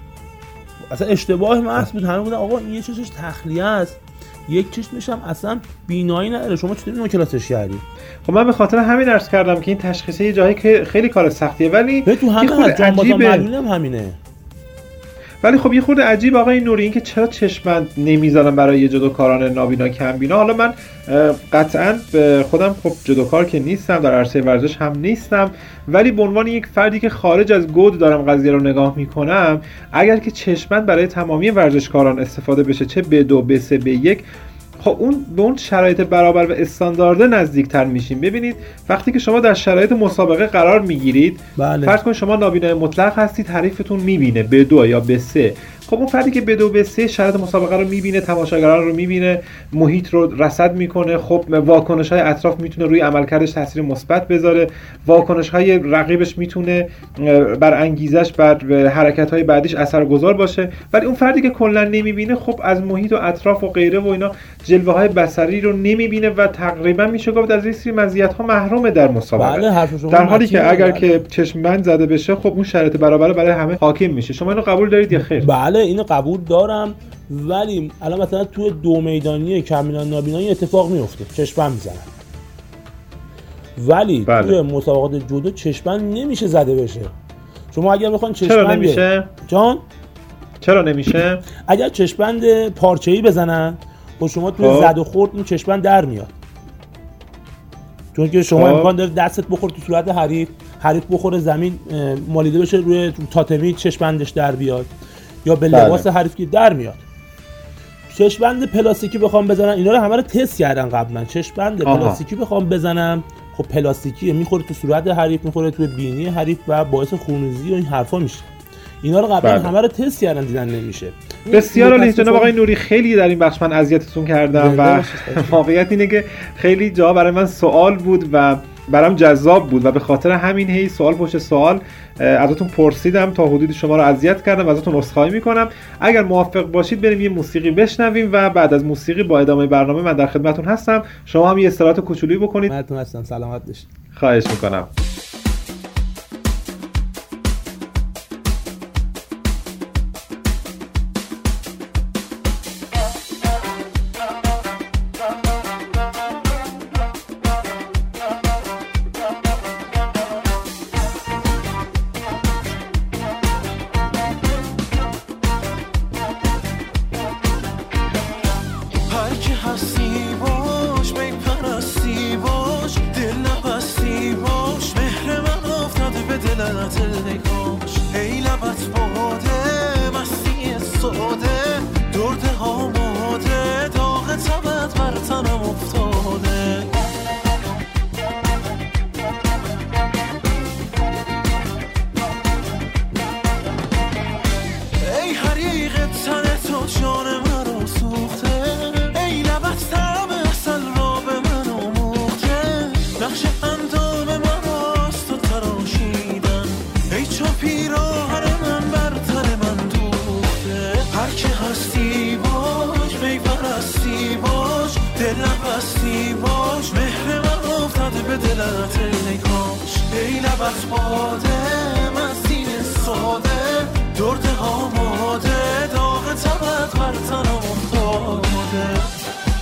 Speaker 4: اصلا اشتباه محض بود. همه بودن آقا این یک چشمش تخلیه است، یک چشمش هم اصلا بینایی نداره، شما چطوری نو کلاسش کردی؟
Speaker 3: خب من به خاطر همین عرض کردم که این تشخیصه یه جایی که خیلی کار سختیه، ولی
Speaker 4: تو همه جان بازم معلومه همینه.
Speaker 3: ولی خب یه خورده عجیب آقای نوری این که چرا چشمند نمیذارن برای یه جدوکاران نابینا کم بینا. حالا من قطعاً به خودم خب جدوکار که نیستم، در عرصه ورزش هم نیستم، ولی به عنوان یک فردی که خارج از گود دارم قضیه رو نگاه میکنم، اگر که چشمند برای تمامی ورزشکاران استفاده بشه، چه بی دو، بی سه، بی یک، خب اون به اون شرایط برابر و استاندارد نزدیکتر میشیم. ببینید وقتی که شما در شرایط مسابقه قرار میگیرید،
Speaker 4: بله.
Speaker 3: فرض کنید شما نابینای مطلق هستید، حریفتون میبینه بی دو یا بی سه. خب اون فردی که بی دو بی سه شرایط مسابقه رو میبینه، تماشاگران رو میبینه، محیط رو رصد میکنه، خب واکنش‌های اطراف میتونه روی عملکردش تاثیر مثبت بذاره، واکنش‌های رقیبش میتونه بر انگیزش، بر حرکت‌های بعدیش اثرگذار باشه. ولی اون فردی که کلا نمیبینه، خب از محیط و اطراف و غیره و اینا جلوه‌های بصری رو نمیبینه و تقریبا میشه گفت از این سری مزیت‌ها محرومه در مسابقه.
Speaker 4: بله
Speaker 3: در حالی که اگر بله. که چشم بند زده بشه، خب اون شرایط برابر برای همه حاکم میشه. شما اینو قبول دارید یا خیر؟
Speaker 4: بله اینو قبول دارم، ولی الان مثلا تو دو میدانی کمبینا نابینایی اتفاق میفته، چشم میزنن، ولی بله. توی مسابقات جودو چشم نمیشه زده بشه. شما اگر بخواید چشم
Speaker 3: چرا نمیشه؟
Speaker 4: جان
Speaker 3: چرا نمیشه؟
Speaker 4: اگر چشم‌بند پارچه‌ای بزنن و شما توی خب. زد و خورد این چشم‌بند در میاد، چون که شما خب. امکان داره دستت بخوره تو صورت حریف، حریف بخوره زمین مالیده بشه روی تاتمی، چشم‌بندش در بیاد، یا به لباس بله. حریف که در میاد. چشم‌بند پلاستیکی بخوام بزنن، اینا رو همه رو تست کردن قبلا. چشم‌بند پلاستیکی بخوام بزنم، خب پلاستیکیه، میخوره تو صورت حریف، میخوره تو بینی حریف و باعث خونریزی و این حرفا میشه. اینا رو قبلا همه رو تست کردن، دیدن نمیشه.
Speaker 3: بسیار عالی جناب آقای نوری، خیلی در این بخش من اذیتتون کردم و واقعیت اینه که خیلی جا برای من سوال بود و برام جذاب بود و به خاطر همین هی سوال پشت سوال ازتون پرسیدم، تا حدودی شما رو اذیت کردم، ازتون عذرخواهی میکنم. اگر موافق باشید بریم یه موسیقی بشنویم و بعد از موسیقی با ادامه برنامه من در خدمتتون هستم. شما هم یه استراحت کوچولویی بکنید.
Speaker 4: خدمتتون هستم، سلامت باشید.
Speaker 3: خواهش میکنم.
Speaker 5: لبت باده مسین ساده درد آماده داغ تبت بر تنم افتاده.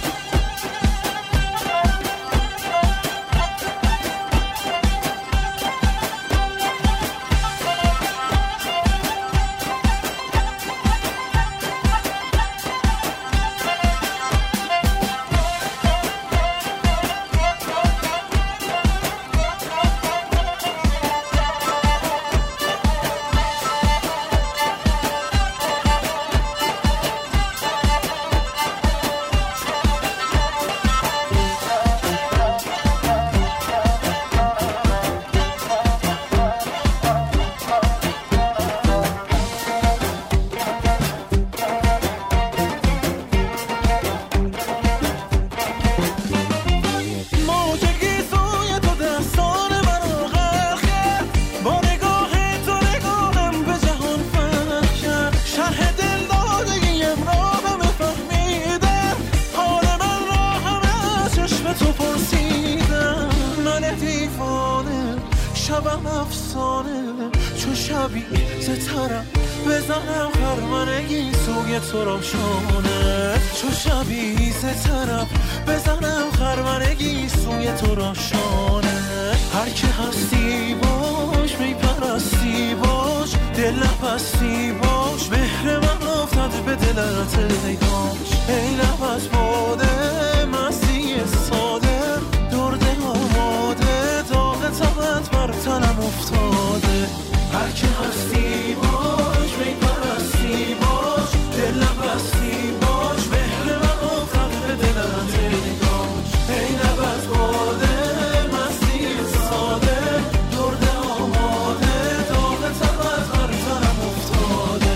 Speaker 5: شبم افسانه چو شبی سترم بزنم خرمنگی سوی تو روشانه چو شبی سترم بزنم خرمنگی سوی تو روشانه. هر که هستی باش میپرستی باش دل نپستی باش مهر من افتاد به دلت ای کاش ای لبت باده مستی ساده درد آماده داغ تبت بر تنم افتاده. هر که هستی باش میپرستی باش دل نبستی باش مهر من افتاد به دلت ای کاش ای لبت باده مستی ساده درد آماده داغ تبت بر تنم افتاده.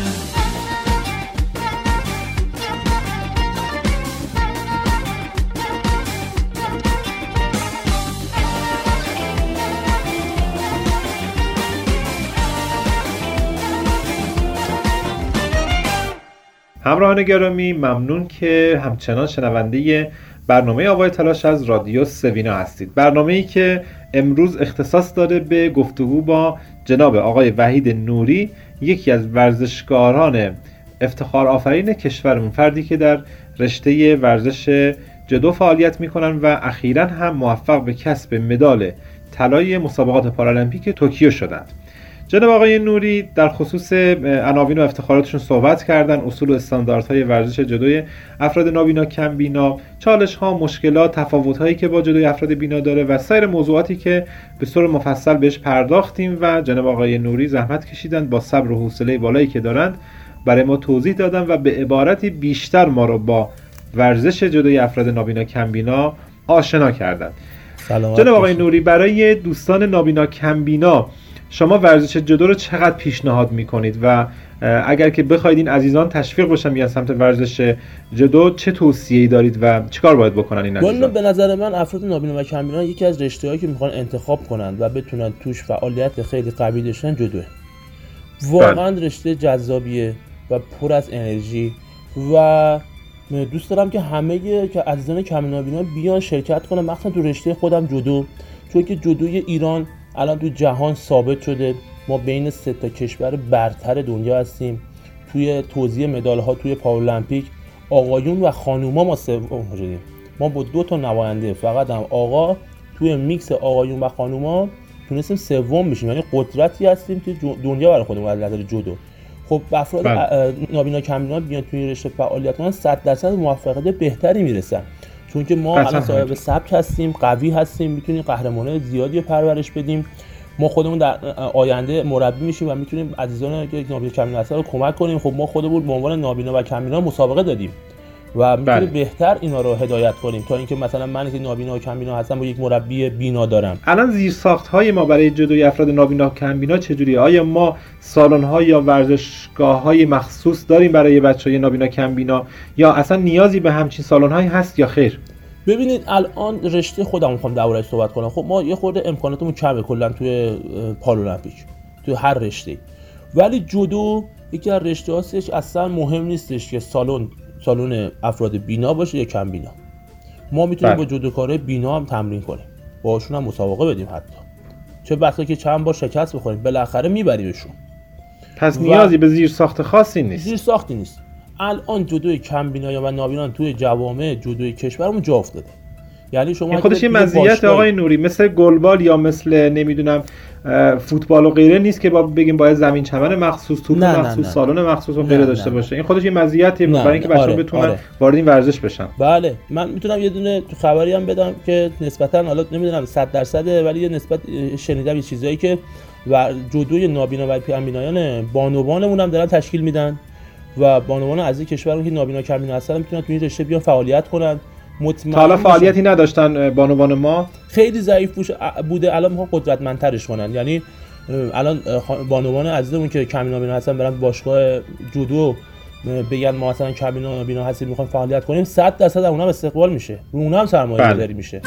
Speaker 3: همراهان گرامی، ممنون که همچنان شنونده برنامه آوای تلاش از رادیو سوینا هستید. برنامه‌ای که امروز اختصاص داره به گفتگو با جناب آقای وحید نوری، یکی از ورزشکاران افتخار آفرین کشورمون، فردی که در رشته ورزش جدو فعالیت میکنن و اخیراً هم موفق به کسب مدال طلای مسابقات پارالمپیک توکیو شدند. جناب آقای نوری در خصوص عناوین و افتخاراتشون صحبت کردن، اصول و استانداردهای ورزش جدوی افراد نابینا کم بینا، چالش ها، مشکلات، تفاوت هایی که با جدوی افراد بینا داره و سایر موضوعاتی که به صورت مفصل بهش پرداختیم و جناب آقای نوری زحمت کشیدن با صبر و حوصله بالایی که دارند برای ما توضیح دادن و به عبارتی بیشتر ما رو با ورزش جدوی افراد نابینا کم بینا آشنا کردند. جناب آقای نوری، برای دوستان نابینا کم بینا شما ورزش جدو رو چقدر پیشنهاد میکنید و اگر که بخواید این عزیزان تشویق بشن بیان سمت ورزش جدو چه توصیه‌ای دارید و چیکار باید بکنن این عزیزان؟
Speaker 4: به نظر من افراد نابینا و کمبینا یکی از رشته‌هایی که میخوان انتخاب کنن و بتونن توش فعالیت خیلی قوی داشتن جدوه. واقعا رشته جذابیه و پر از انرژی و دوست دارم که همه که عزیزان کم نابینا بیان شرکت کنن، مخصوصا تو رشته خودم جدو، چون که جدوی ایران الان تو جهان ثابت شده ما بین سه تا کشور برتر دنیا هستیم. توی توزیع مدال ها توی پارالمپیک آقایون و خانوما ما سوم شدیم. ما با دو تا نماینده فقط هم آقا توی میکس آقایون و خانوما تونستیم سوم بشیم، یعنی قدرتی هستیم که دنیا برای خودمون از نظر جدو. خب افراد نابینا کمبینا بیان توی رشته فعالیت کنن صد درصد موفقیت بهتری میرسن، چون که ما الان صاحب سبک هستیم، قوی هستیم، میتونیم قهرمانای زیادی پرورش بدیم. ما خودمون در آینده مربی میشیم و میتونیم عزیزان که نابینا کمبینا هستن رو کمک کنیم. خب ما خودمون به عنوان نابینا و کمبینا مسابقه دادیم و میتونیم بهتر اینا رو هدایت کنیم تا اینکه مثلا من که نابینا و کمبینا هستم با یک مربی بینا دارم.
Speaker 3: الان زیرساخت‌های ما برای جدوی افراد نابینا و کمبینا چجوریه؟ آیا ما سالن‌ها یا ورزشگاه‌های مخصوص داریم برای بچه‌های نابینا کمبینا یا اصلا نیازی به همچین سالن‌هایی هست یا خیر؟
Speaker 4: ببینید الان رشته خودم میخوام درباره‌اش صحبت کنم. خب ما یه خورده امکاناتمون کمه کلا توی پارالمپیک، توی هر رشته، ولی جدو یکی از رشته هاستش اصلا مهم نیستش که سالن سالن افراد بینا باشه یا کم بینا. ما میتونیم با جدوکارای بینا هم تمرین کنیم، باهاشون هم مسابقه بدیم حتی. چه بسا که چند بار شکست بخوریم بالاخره میبریمشون.
Speaker 3: پس نیازی به زیر ساخت خاصی نیست.
Speaker 4: زیر ساختی نیست. الان جودوی کمبینایان و نابینایان توی جوامع جودوی کشورمون جا افتاده. یعنی شما
Speaker 3: خودش یه مزیت آقای نوری مثل گلبال یا مثل نمیدونم فوتبال و غیره نیست که با بگیم باید زمین چمن مخصوص، توپ مخصوص، سالن مخصوص و غیره داشته باشه. این خودش یه مزیتی برای اینکه بچه‌ها
Speaker 4: آره،
Speaker 3: بتونن
Speaker 4: آره.
Speaker 3: وارد این ورزش بشن.
Speaker 4: بله من میتونم یه دونه خبری هم بدم که نسبتا حالا نمیدونم صد درصده ولی یه نسبت شنیدم یه چیزایی که و جودوی نابینا و کمبینایان بانوانمون هم دارن تشکیل میدن و بانوان از این کشورمون که نابینا کمبینا هستن میتونن تو این رشته بیان فعالیت کنن.
Speaker 3: تا حالا فعالیتی نداشتن بانوان ما، خیلی
Speaker 4: ضعیف بوده، الان میخوان قدرتمندترش کنن. یعنی الان بانوان عزیزمون که کمبینا بینا هستن برن باشگاه جودو بگن ما مثلا کمبینا بینا هستیم میخوایم فعالیت کنیم، صد درصد اونها هم استقبال میشه، رو اونها هم سرمایه‌گذاری میشه.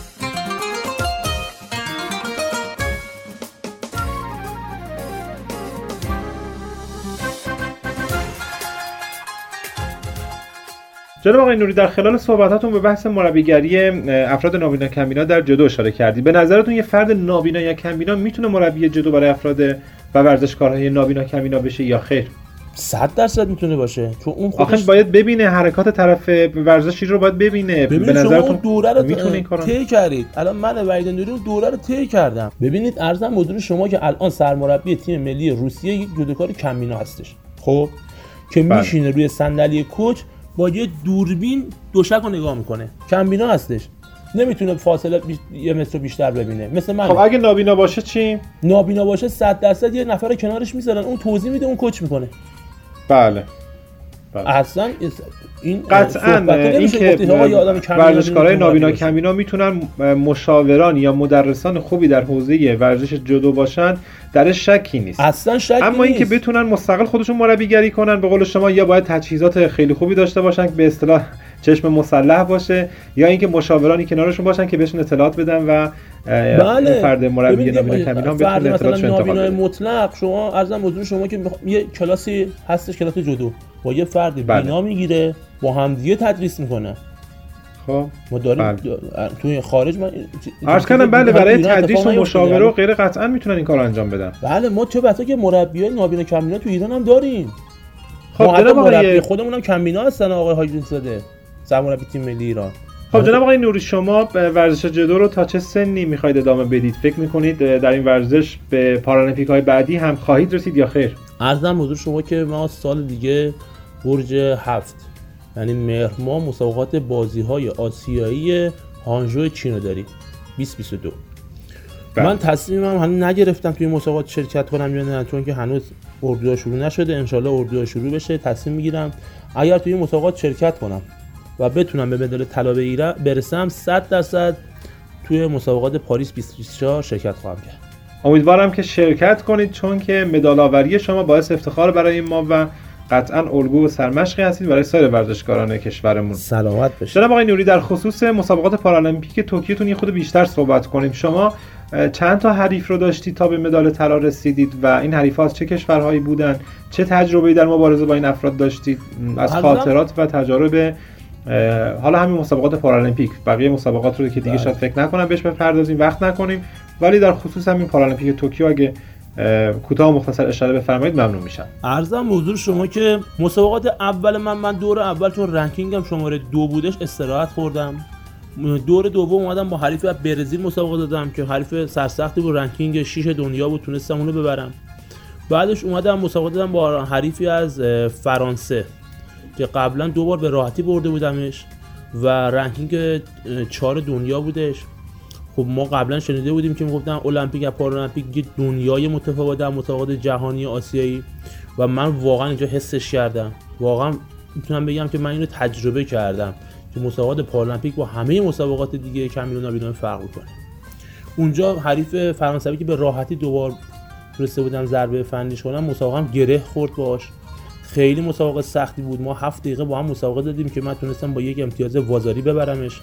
Speaker 3: جناب آقای نوری در خلال صحبتاتون به بحث مربیگری افراد نابینا کمبینا در جدو اشاره کردید. به نظرتون یه فرد نابینا یا کمبینا میتونه مربی جدو برای افراد و ورزشکارهای نابینا کمبینا بشه یا خیر؟
Speaker 4: صد درصد میتونه باشه، چون اون
Speaker 3: خودش آخه باید ببینه حرکات طرف ورزشی رو باید ببینه.
Speaker 4: به نظرتون دوره رو میتونه طی کردید. الان من وحید نوری اون دوره رو طی کردم. ببینید ارزم حضور شما که الان سرمربی تیم ملی روسیه یک جودوکار کمبینا هستش، خب که میشینه روی صندلی کوچ با یه دوربین دوشک رو نگاه میکنه، کمبینا هستش، نمیتونه فاصله بیش... یه متر بیشتر ببینه مثل من.
Speaker 3: خب اگه نابینا باشه چی؟
Speaker 4: نابینا باشه صد درصد یه نفر کنارش میذارن، اون توضیح میده، اون کوچ میکنه.
Speaker 3: بله بله.
Speaker 4: اصلا این
Speaker 3: قطعاً این که ورزشکارای نابینا کمبینا میتونن مشاوران یا مدرسان خوبی در حوزه ورزش جودو باشن درش شکی نیست،
Speaker 4: اصلا شکی
Speaker 3: اما
Speaker 4: نیست.
Speaker 3: اینکه بتونن مستقل خودشون مربیگری کنن به قول شما یا باید تجهیزات خیلی خوبی داشته باشن که به اصطلاح چشم مسلح باشه، یا اینکه مشاورانی کنارشون باشن که بهشون اطلاعات بدن و
Speaker 4: بله.
Speaker 3: فرد مربی نابینا کمبینا بتونه اطلاعاتش رو انتقال بده.
Speaker 4: مطلق شما ارزم حضور شما که یه کلاسی هستش، کلاس جودو با یه فرد بله. بینا میگیره با همدیگه تدریس میکنه.
Speaker 3: خب
Speaker 4: ما داریم بله. توی خارج من
Speaker 3: عرض کردم بله برای تدریس و مشاوره و غیره قطعا میتونن این کارو انجام بدن.
Speaker 4: بله ما چه بسا که مربیای نابینا کمبینا تو ایران هم داریم.
Speaker 3: خب جناب آقای
Speaker 4: خودمون هم کمبینا هستن، آقای حاجی زاده سرمربی تیم ملی ایران.
Speaker 3: خب جناب آقای نوری شما ورزش جودو رو تا چه سنی میخواید ادامه بدید؟ فکر میکنید در این ورزش به پارالمپیک های بعدی هم خواهید رسید یا خیر؟
Speaker 4: عرضم حضور شما که ما سال دیگه برج هفت یعنی مهر ماه مسابقات بازی‌های آسیایی هانژو چین رو داریم بیست بیست و دو. من تصمیمم هنوز نگرفتم توی مسابقات شرکت کنم یا نه، چون که هنوز اردوها شروع نشده. انشالله اردوها شروع بشه تصمیم میگیرم اگر توی مسابقات شرکت کنم و بتونم به مدال طلا بگیرم برسم صد درصد توی مسابقات پاریس بیست بیست و چهار شرکت خواهم کرد.
Speaker 3: امیدوارم که شرکت کنید، چون که مدال آوری شما باعث افتخار برای ما و قطعاً الگو و سرمشقی هستید برای سایر ورزشکاران کشورمون.
Speaker 4: سلامت باشید.
Speaker 3: جناب آقای نوری در خصوص مسابقات پارالمپیک توکیوتون یه خود بیشتر صحبت کنیم. شما چند تا حریف رو داشتید تا به مدال طلا رسیدید و این حریف‌ها از چه کشورهایی بودن؟ چه تجربه‌ای در مبارزه با این افراد داشتید؟ از خاطرات و تجارب حالا همین مسابقات پارالمپیک، بقیه مسابقات رو که دیگه شاید فکر نکنم بهش بپردازیم، وقت نکنیم، ولی در خصوص همین پارالمپیک توکیو اگه کوتاه و مختصر اشاره بفرمایید ممنون میشم.
Speaker 4: عرضم حضور شما که مسابقات اول من من دور اول چون رنکینگم شماره دو بودش استراحت خوردم. دور دوم اومدم با حریف برزیل مسابقه دادم که حریف سرسختی بود، رنکینگ شش دنیا بود، تونستم اونو ببرم. بعدش اومدم مسابقه دادم با حریفی از فرانسه که قبلا دو بار به راحتی برده بودمش و رنکینگ چهار دنیا بودش. خب ما قبلا شنیده بودیم که میگفتن المپیک و پارالمپیک یه دنیای متفاوت در مسابقات جهانی آسیایی و من واقعا اینجا حسش کردم. واقعا میتونم بگم که من اینو تجربه کردم که مسابقات پارالمپیک با همه مسابقات دیگه کاملا نابینا فرق می‌کنه. اونجا حریف فرانسوی که به راحتی دوبار تونسته بودم ضربه فنیش کنم، مسابقه هم گره خورد باش. خیلی مسابقه سختی بود. ما هفت دقیقه با هم مسابقه دادیم که من تونستم با یک امتیاز وازاری ببرمش.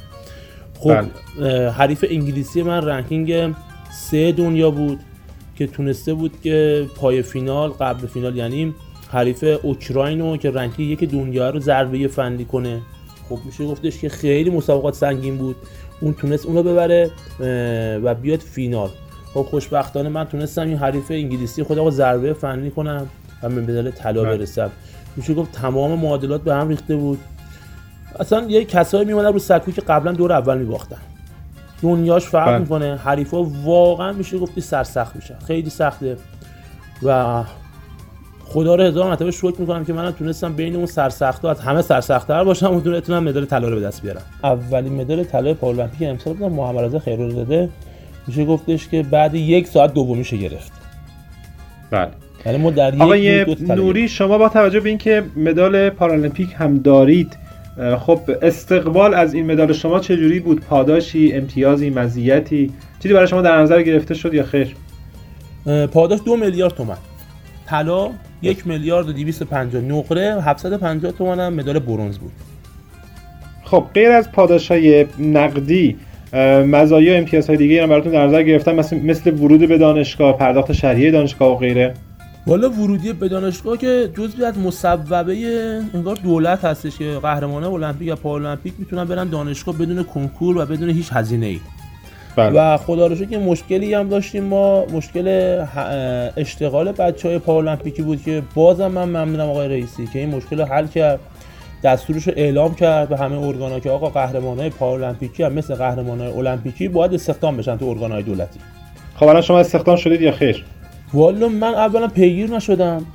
Speaker 4: خب حریف انگلیسی من رنکینگ سه دنیا بود که تونسته بود که پای فینال قبل فینال یعنی حریف اوکراینو که رنکینگ یک دنیا رو ضربه فنی کنه. خب میشه گفتش که خیلی مسابقات سنگین بود. اون تونست اونو ببره و بیاد فینال. خب خوشبختانه من تونستم این حریف انگلیسی خودم رو ضربه فنی کنم و به مدال طلا برسم. میشه گفت تمام معادلات به هم ریخته بود. اصلا یه کسایی میومدن رو سکو که قبلا دور اول میباختن، دنیاش فرق بله. میکنه. حریفا واقعا میشه گفتی سرسخت میشن، خیلی سخته و خدا رو هزار مرتبه شکر میکنم که منم تونستم بین اون سرسختا از همه سرسخت‌تر باشم و بتونم مدال طلا رو به دست بیارم. اولین مدال طلای پارالمپیک امسال بودم محمد رضا خیرالزاده، میشه گفتش که بعد یک ساعت دومیشه گرفت.
Speaker 3: بله.
Speaker 4: یعنی ما در یک
Speaker 3: آقای نوری شما با توجه به اینکه مدال پارالمپیک هم دارید، خب استقبال از این مدال شما چجوری بود؟ پاداشی، امتیازی، مزیتی چیزی برای شما در نظر گرفته شد یا خیر؟
Speaker 4: پاداش دو میلیارد تومان، طلا یک میلیارد و دویست و پنجاه، نقره هفتصد و پنجاه تومان هم مدال برنز بود.
Speaker 3: خب غیر از پاداش‌های نقدی مزایا و امتیازهای دیگه هم براتون در نظر گرفتن، مثل مثل ورود به دانشگاه، پرداخت شهریه دانشگاه و غیره؟
Speaker 4: والا ورودی به دانشگاه که جزئی از مصوبه انگار دولت هستش که قهرمانان المپیک و پارالمپیک میتونن برن دانشگاه بدون کنکور و بدون هیچ هزینه‌ای. بله. و خدا رو شکر که مشکلی هم داشتیم ما، مشکل اشتغال بچهای پارالمپیکی بود که بازم من ممنونم آقای رئیسی که این مشکل رو حل کرد، دستورش رو اعلام کرد به همه ارگانا که آقا قهرمانای پارالمپیکی هم مثل قهرمانای المپیکی باید استخدام بشن تو ارگانهای دولتی.
Speaker 3: خب الان شما استخدام شدید یا خیر؟
Speaker 4: والا من اولا پیگیر نشدم،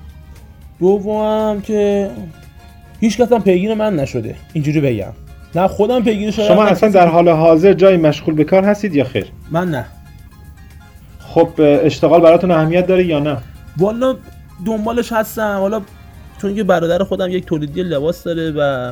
Speaker 4: دومم که هیچ کس هم پیگیر من نشده، اینجوری بگم. نه خودم پیگیر شدم.
Speaker 3: شما اصلا در حال حاضر جایی مشغول به کار هستید یا خیر؟
Speaker 4: من نه.
Speaker 3: خب اشتغال براتون اهمیت داره یا نه؟
Speaker 4: والا دنبالش هستم، حالا چون که برادر خودم یک تولیدی لباس داره و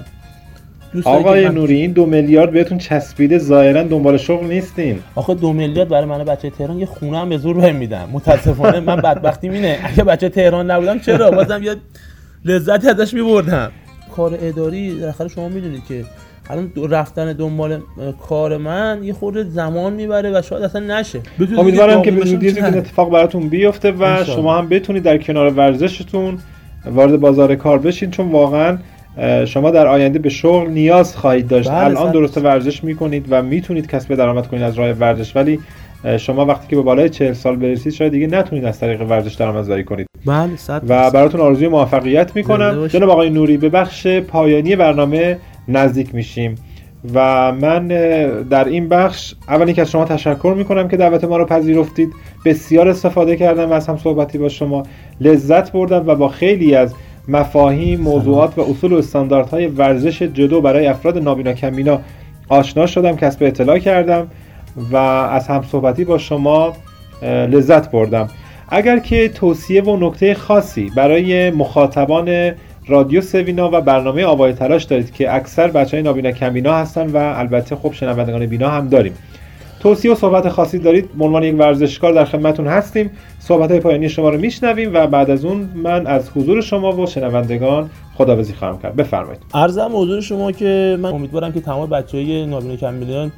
Speaker 3: آقای نوری این دو میلیارد بهتون چسبیده، ظاهرا دنبال شغل نیستین.
Speaker 4: آخه دو میلیارد برای من بچه تهران یه خونه هم به زور بهم میدن. متاسفانه من بدبختیم اینه اگه بچه تهران نبودم چرا بازم یه لذتی ازش میبردم. کار اداری بالاخره شما میدونید که الان رفتن دنبال کار من یه خورده زمان میبره و شاید اصلا نشه.
Speaker 3: امیدوارم که به زودی این اتفاق براتون بیفته و شما هم بتونید در کنار ورزشتون وارد بازار کار بشین، چون واقعا شما در آینده به شغل نیاز خواهید داشت. بله الان درسته ورزش میکنید و میتونید کسب درآمد کنید از راه ورزش، ولی شما وقتی که به بالای چهل سال برسید شاید دیگه نتونید از طریق ورزش درآمدزایی کنید.
Speaker 4: بله
Speaker 3: و براتون آرزوی موفقیت میکنم. جناب آقای نوری به بخش پایانی برنامه نزدیک میشیم و من در این بخش اولی که از شما تشکر میکنم که دعوت ما رو پذیرفتید. بسیار استفاده کردم و از هم صحبتی با شما لذت بردم و با خیلی از مفاهیم، موضوعات و اصول و استانداردهای ورزش جدو برای افراد نابینا کمبینا آشنا شدم، کسب اطلاع کردم و از هم صحبتی با شما لذت بردم. اگر که توصیه و نکته خاصی برای مخاطبان رادیو سوینا و برنامه آوای تلاش دارید که اکثر بچهای نابینا کمبینا هستن و البته خب شنوندگان بینا هم داریم، توصیه و صحبت خاصی دارید، به عنوان یک ورزشکار در خدمتتون هستیم. صحبت‌های پایانی شما رو میشنویم و بعد از اون من از حضور شما و شنوندگان خداحافظی خواهم کرد. بفرمایید.
Speaker 4: عرضم حضور شما که من امیدوارم که تمام بچهای نابینا کمبینان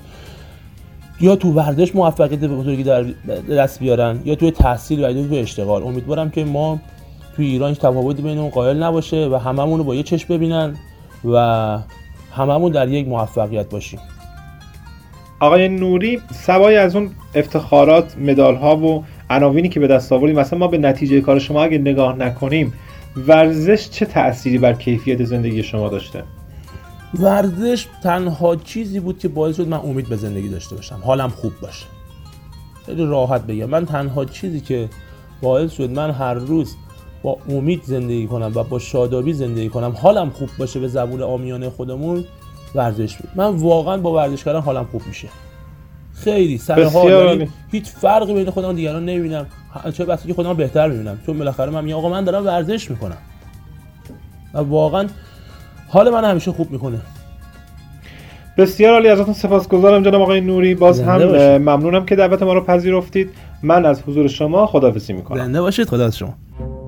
Speaker 4: یا تو ورزش موفقیت بزرگی در دست بیارن یا تو تحصیل و یا تو اشتغال. امیدوارم که ما تو ایران هیچ تفاوتی بین اون قائل نباشه و هممون رو با یه چشم ببینن و هممون در یک موفقیت باشیم.
Speaker 3: آقای نوری سوای از اون افتخارات، مدال‌ها و عناوینی که به دست آوردیم، مثلا ما به نتیجه کار شما اگه نگاه نکنیم، ورزش چه تأثیری بر کیفیت زندگی شما داشته؟
Speaker 4: ورزش تنها چیزی بود که باعث شد من امید به زندگی داشته باشم، حالم خوب باشه. خیلی راحت بگم من تنها چیزی که باعث شد من هر روز با امید زندگی کنم و با شادابی زندگی کنم، حالم خوب باشه، به زبون عامیانه خودمون، ورزش بود. من واقعا با ورزش کردن حالم خوب میشه. خیلی سر حال، هیچ فرقی بین خودم و دیگران نمیبینم، چه بسا که خودم بهتر میبینم، چون بالاخره من میگم آقا من دارم ورزش میکنم و واقعا حال من همیشه خوب میکنه.
Speaker 3: بسیار عالی، ازتون سپاسگزارم جناب آقای نوری. باز هم ممنونم که دعوت ما رو پذیرفتید. من از حضور شما خداحافظی میکنم.
Speaker 4: زنده باشید. خدا از شما.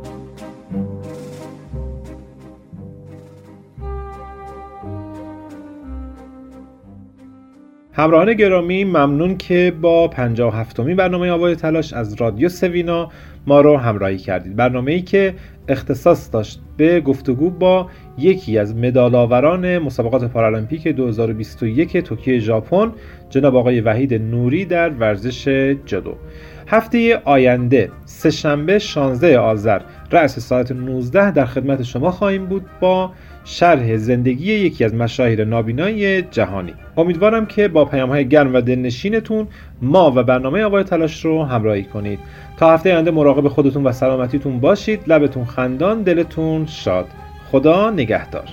Speaker 3: همراهان گرامی، ممنون که با پنجاه و هفتمین برنامه آوای تلاش از رادیو سوینا ما رو همراهی کردید. برنامه‌ای که اختصاص داشت به گفتگو با یکی از مدال‌آوران مسابقات پارالمپیک دو هزار و بیست و یک توکیو ژاپن، جناب آقای وحید نوری در ورزش جدو. هفته آینده سه‌شنبه شانزده آذر رأس ساعت نوزده در خدمت شما خواهیم بود با شرح زندگی یکی از مشاهیر نابینای جهانی. امیدوارم که با پیام‌های گرم و دلنشینتون ما و برنامه آوای تلاش رو همراهی کنید. تا هفته آینده مراقب خودتون و سلامتیتون باشید. لبتون خندان، دلتون شاد. خدا نگهدار.